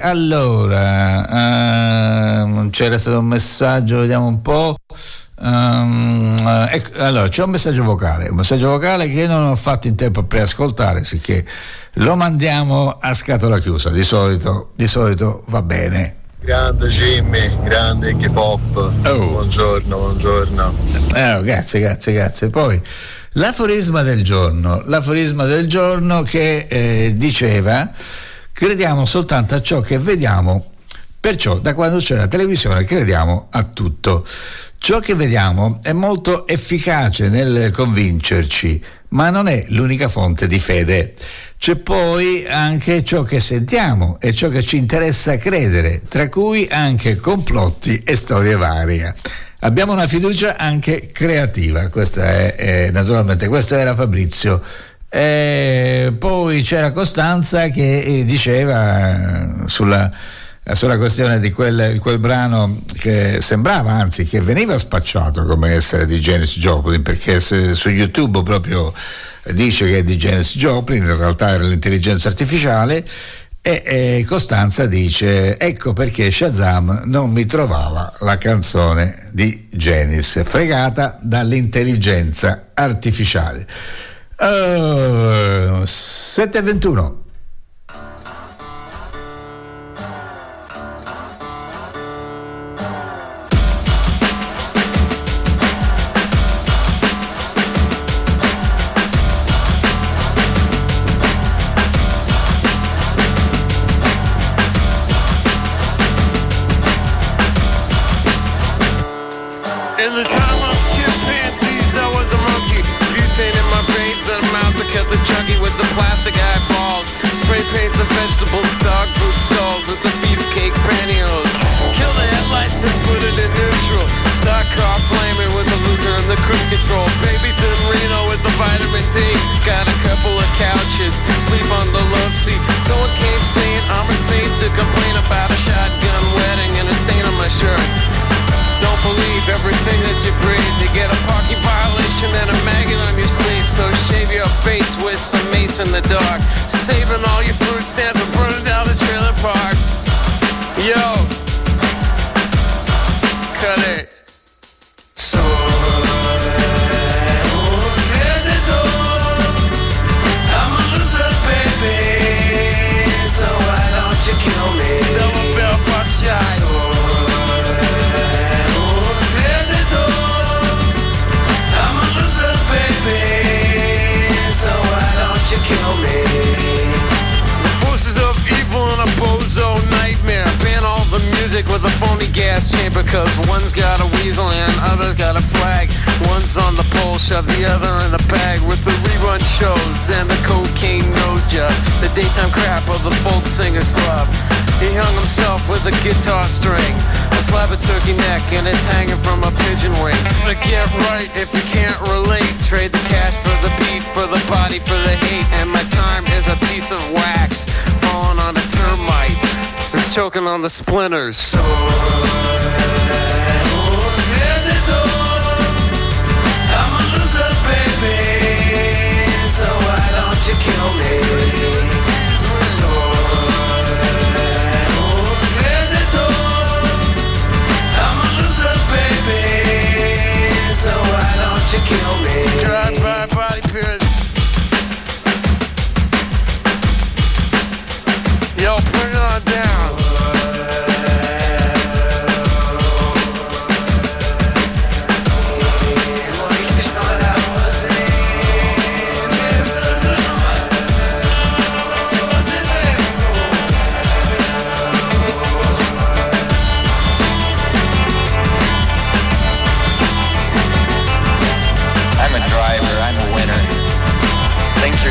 allora uh, c'era stato un messaggio, vediamo un po'. Um, ecco, allora c'è un messaggio vocale un messaggio vocale che non ho fatto in tempo a preascoltare, sicché lo mandiamo a scatola chiusa. Di solito di solito va bene. Grande Jimmy, grande Iggy Pop. Oh. Buongiorno, buongiorno. Eh, grazie, grazie, grazie. Poi l'aforisma del giorno, l'aforisma del giorno che eh, diceva: crediamo soltanto a ciò che vediamo, perciò da quando c'è la televisione crediamo a tutto. Ciò che vediamo è molto efficace nel convincerci, ma non è l'unica fonte di fede. C'è poi anche ciò che sentiamo e ciò che ci interessa credere, tra cui anche complotti e storie varie. Abbiamo una fiducia anche creativa. Questa è, è naturalmente, questo era Fabrizio. E poi c'era Costanza che diceva sulla sulla questione di quel, di quel brano che sembrava, anzi che veniva spacciato come essere di Janis Joplin, perché se, su YouTube proprio dice che è di Janis Joplin, in realtà era l'intelligenza artificiale. E, e Costanza dice: ecco perché Shazam non mi trovava la canzone di Janis, fregata dall'intelligenza artificiale. uh, sette e ventuno. In the dark, saving all your food stamps and burning down the trailer park. Yo, cut it. So I'm a loser, baby. So why don't you kill me? Double barrel buckshot. So I'm a loser, baby. So why don't you kill me? The forces of evil in a bozo nightmare. Ban all the music with a phony gas chamber, cause one's got a weasel and other's got a flag. One's on the pole, shove the other in the bag with the rerun shows and the cocaine nose job. The daytime crap of the folk singer slub. He hung himself with a guitar string, a slab of turkey neck, and it's hanging from a pigeon wing. But get right if you can't relate. Trade the cash for the beef, for the body, for the hate. And my time is a piece of wax falling on a termite that's choking on the splinters. So I'm a loser, baby. So why don't you kill me? So I'm a loser, baby. So why don't you kill me? Drive by body pierce. Yo, put it on down.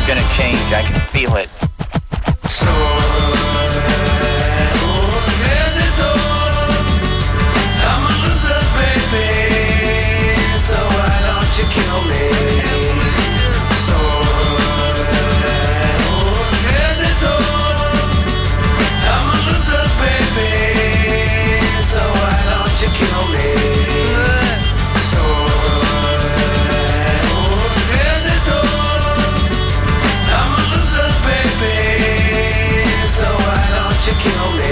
gonna change. I can feel it. I'm a loser, baby, so why don't you kill me? So, I'm a loser, baby, so why don't you kill me? So, I'm a loser, baby, so why don't you kill me?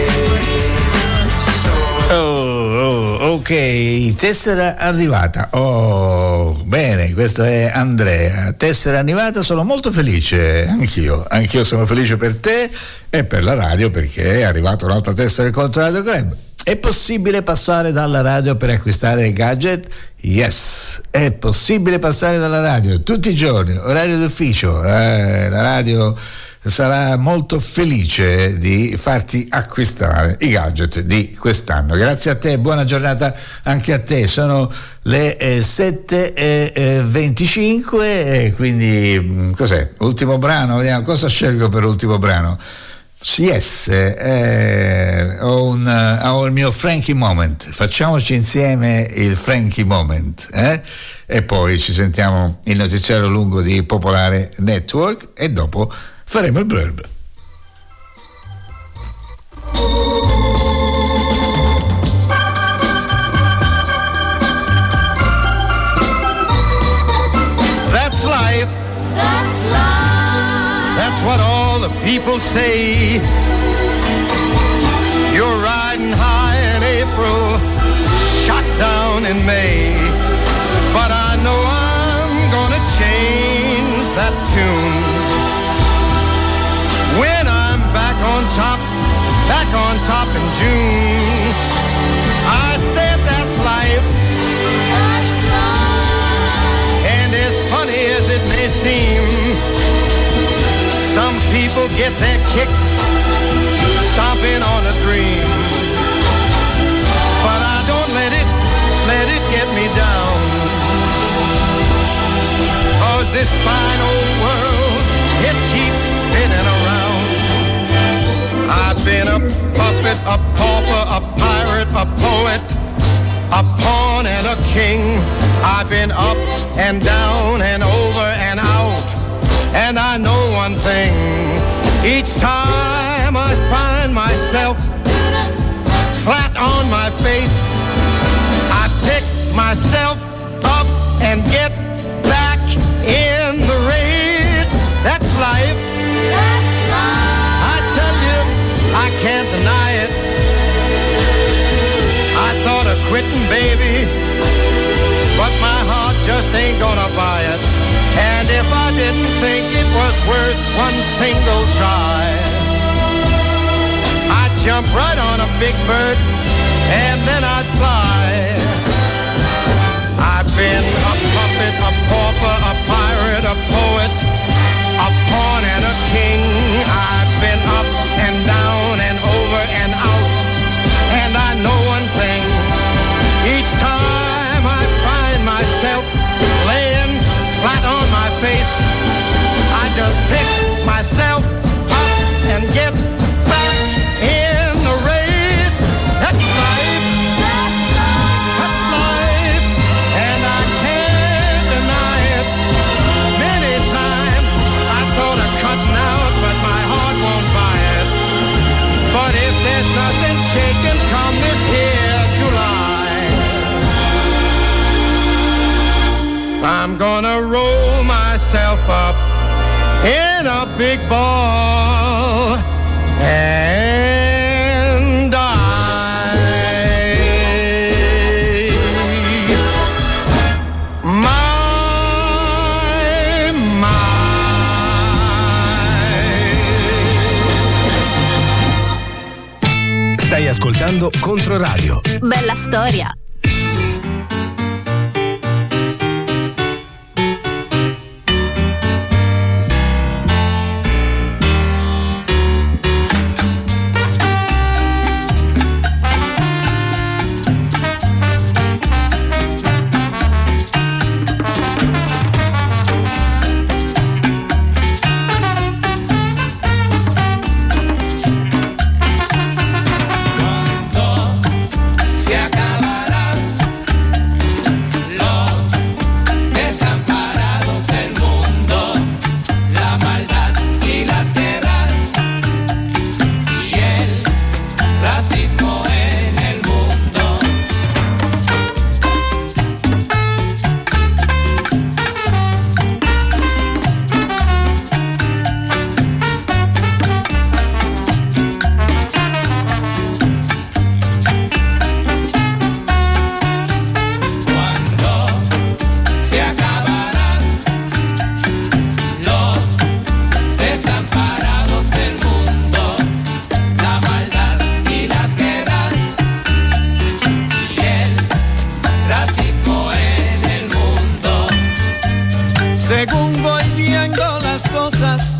Oh, oh, ok, tessera arrivata. Oh, bene, questo è Andrea. Tessera arrivata, sono molto felice, anch'io. Anch'io sono felice per te e per la radio, perché è arrivata un'altra tessera contro Radio Club. È possibile passare dalla radio per acquistare gadget? Yes, è possibile passare dalla radio tutti i giorni, orario d'ufficio. Eh, la radio sarà molto felice di farti acquistare i gadget di quest'anno. Grazie a te, buona giornata anche a te. Sono le eh, sette e venticinque, eh, quindi mh, cos'è? Ultimo brano, vediamo cosa scelgo per ultimo brano. Yes, eh, ho, un, ho il mio Frankie Moment. Facciamoci insieme il Frankie Moment, eh? E poi ci sentiamo il notiziario lungo di Popolare Network e dopo faremo il blurb. That's life. That's life. That's what all the people say. You're riding high in April, shot down in May. But I know I'm gonna change that tune. When I'm back on top, back on top in June. I said that's life. That's life. And as funny as it may seem, some people get their kicks stomping on a dream. But I don't let it, let it get me down. 'Cause this fine old world, it keeps spinning around. I've been a puppet, a pauper, a pirate, a poet, a pawn and a king. I've been up and down and over and out. And I know one thing, each time I find myself flat on my face, I pick myself up and get back in the race. That's life. That's life. I tell you, I can't deny it. I thought of quitting, baby, but my heart just ain't gonna buy it. And if I didn't think it was worth one single try, I'd jump right on a big bird and then I'd fly. I've been a puppet, a pauper, a pirate, a poet, a pawn and a king. I've been up and down and over and out. And I know one thing, each time I find myself laying flat on my face, I just pick myself up and get back in the race. That's life. That's life. That's life. And I can't deny it. Many times I thought of cutting out, but my heart won't buy it. But if there's nothing shaking come this here July, I'm gonna roll myself up in a big ball and die. My, my. Stai ascoltando Controradio. Bella storia. Según voy viendo las cosas,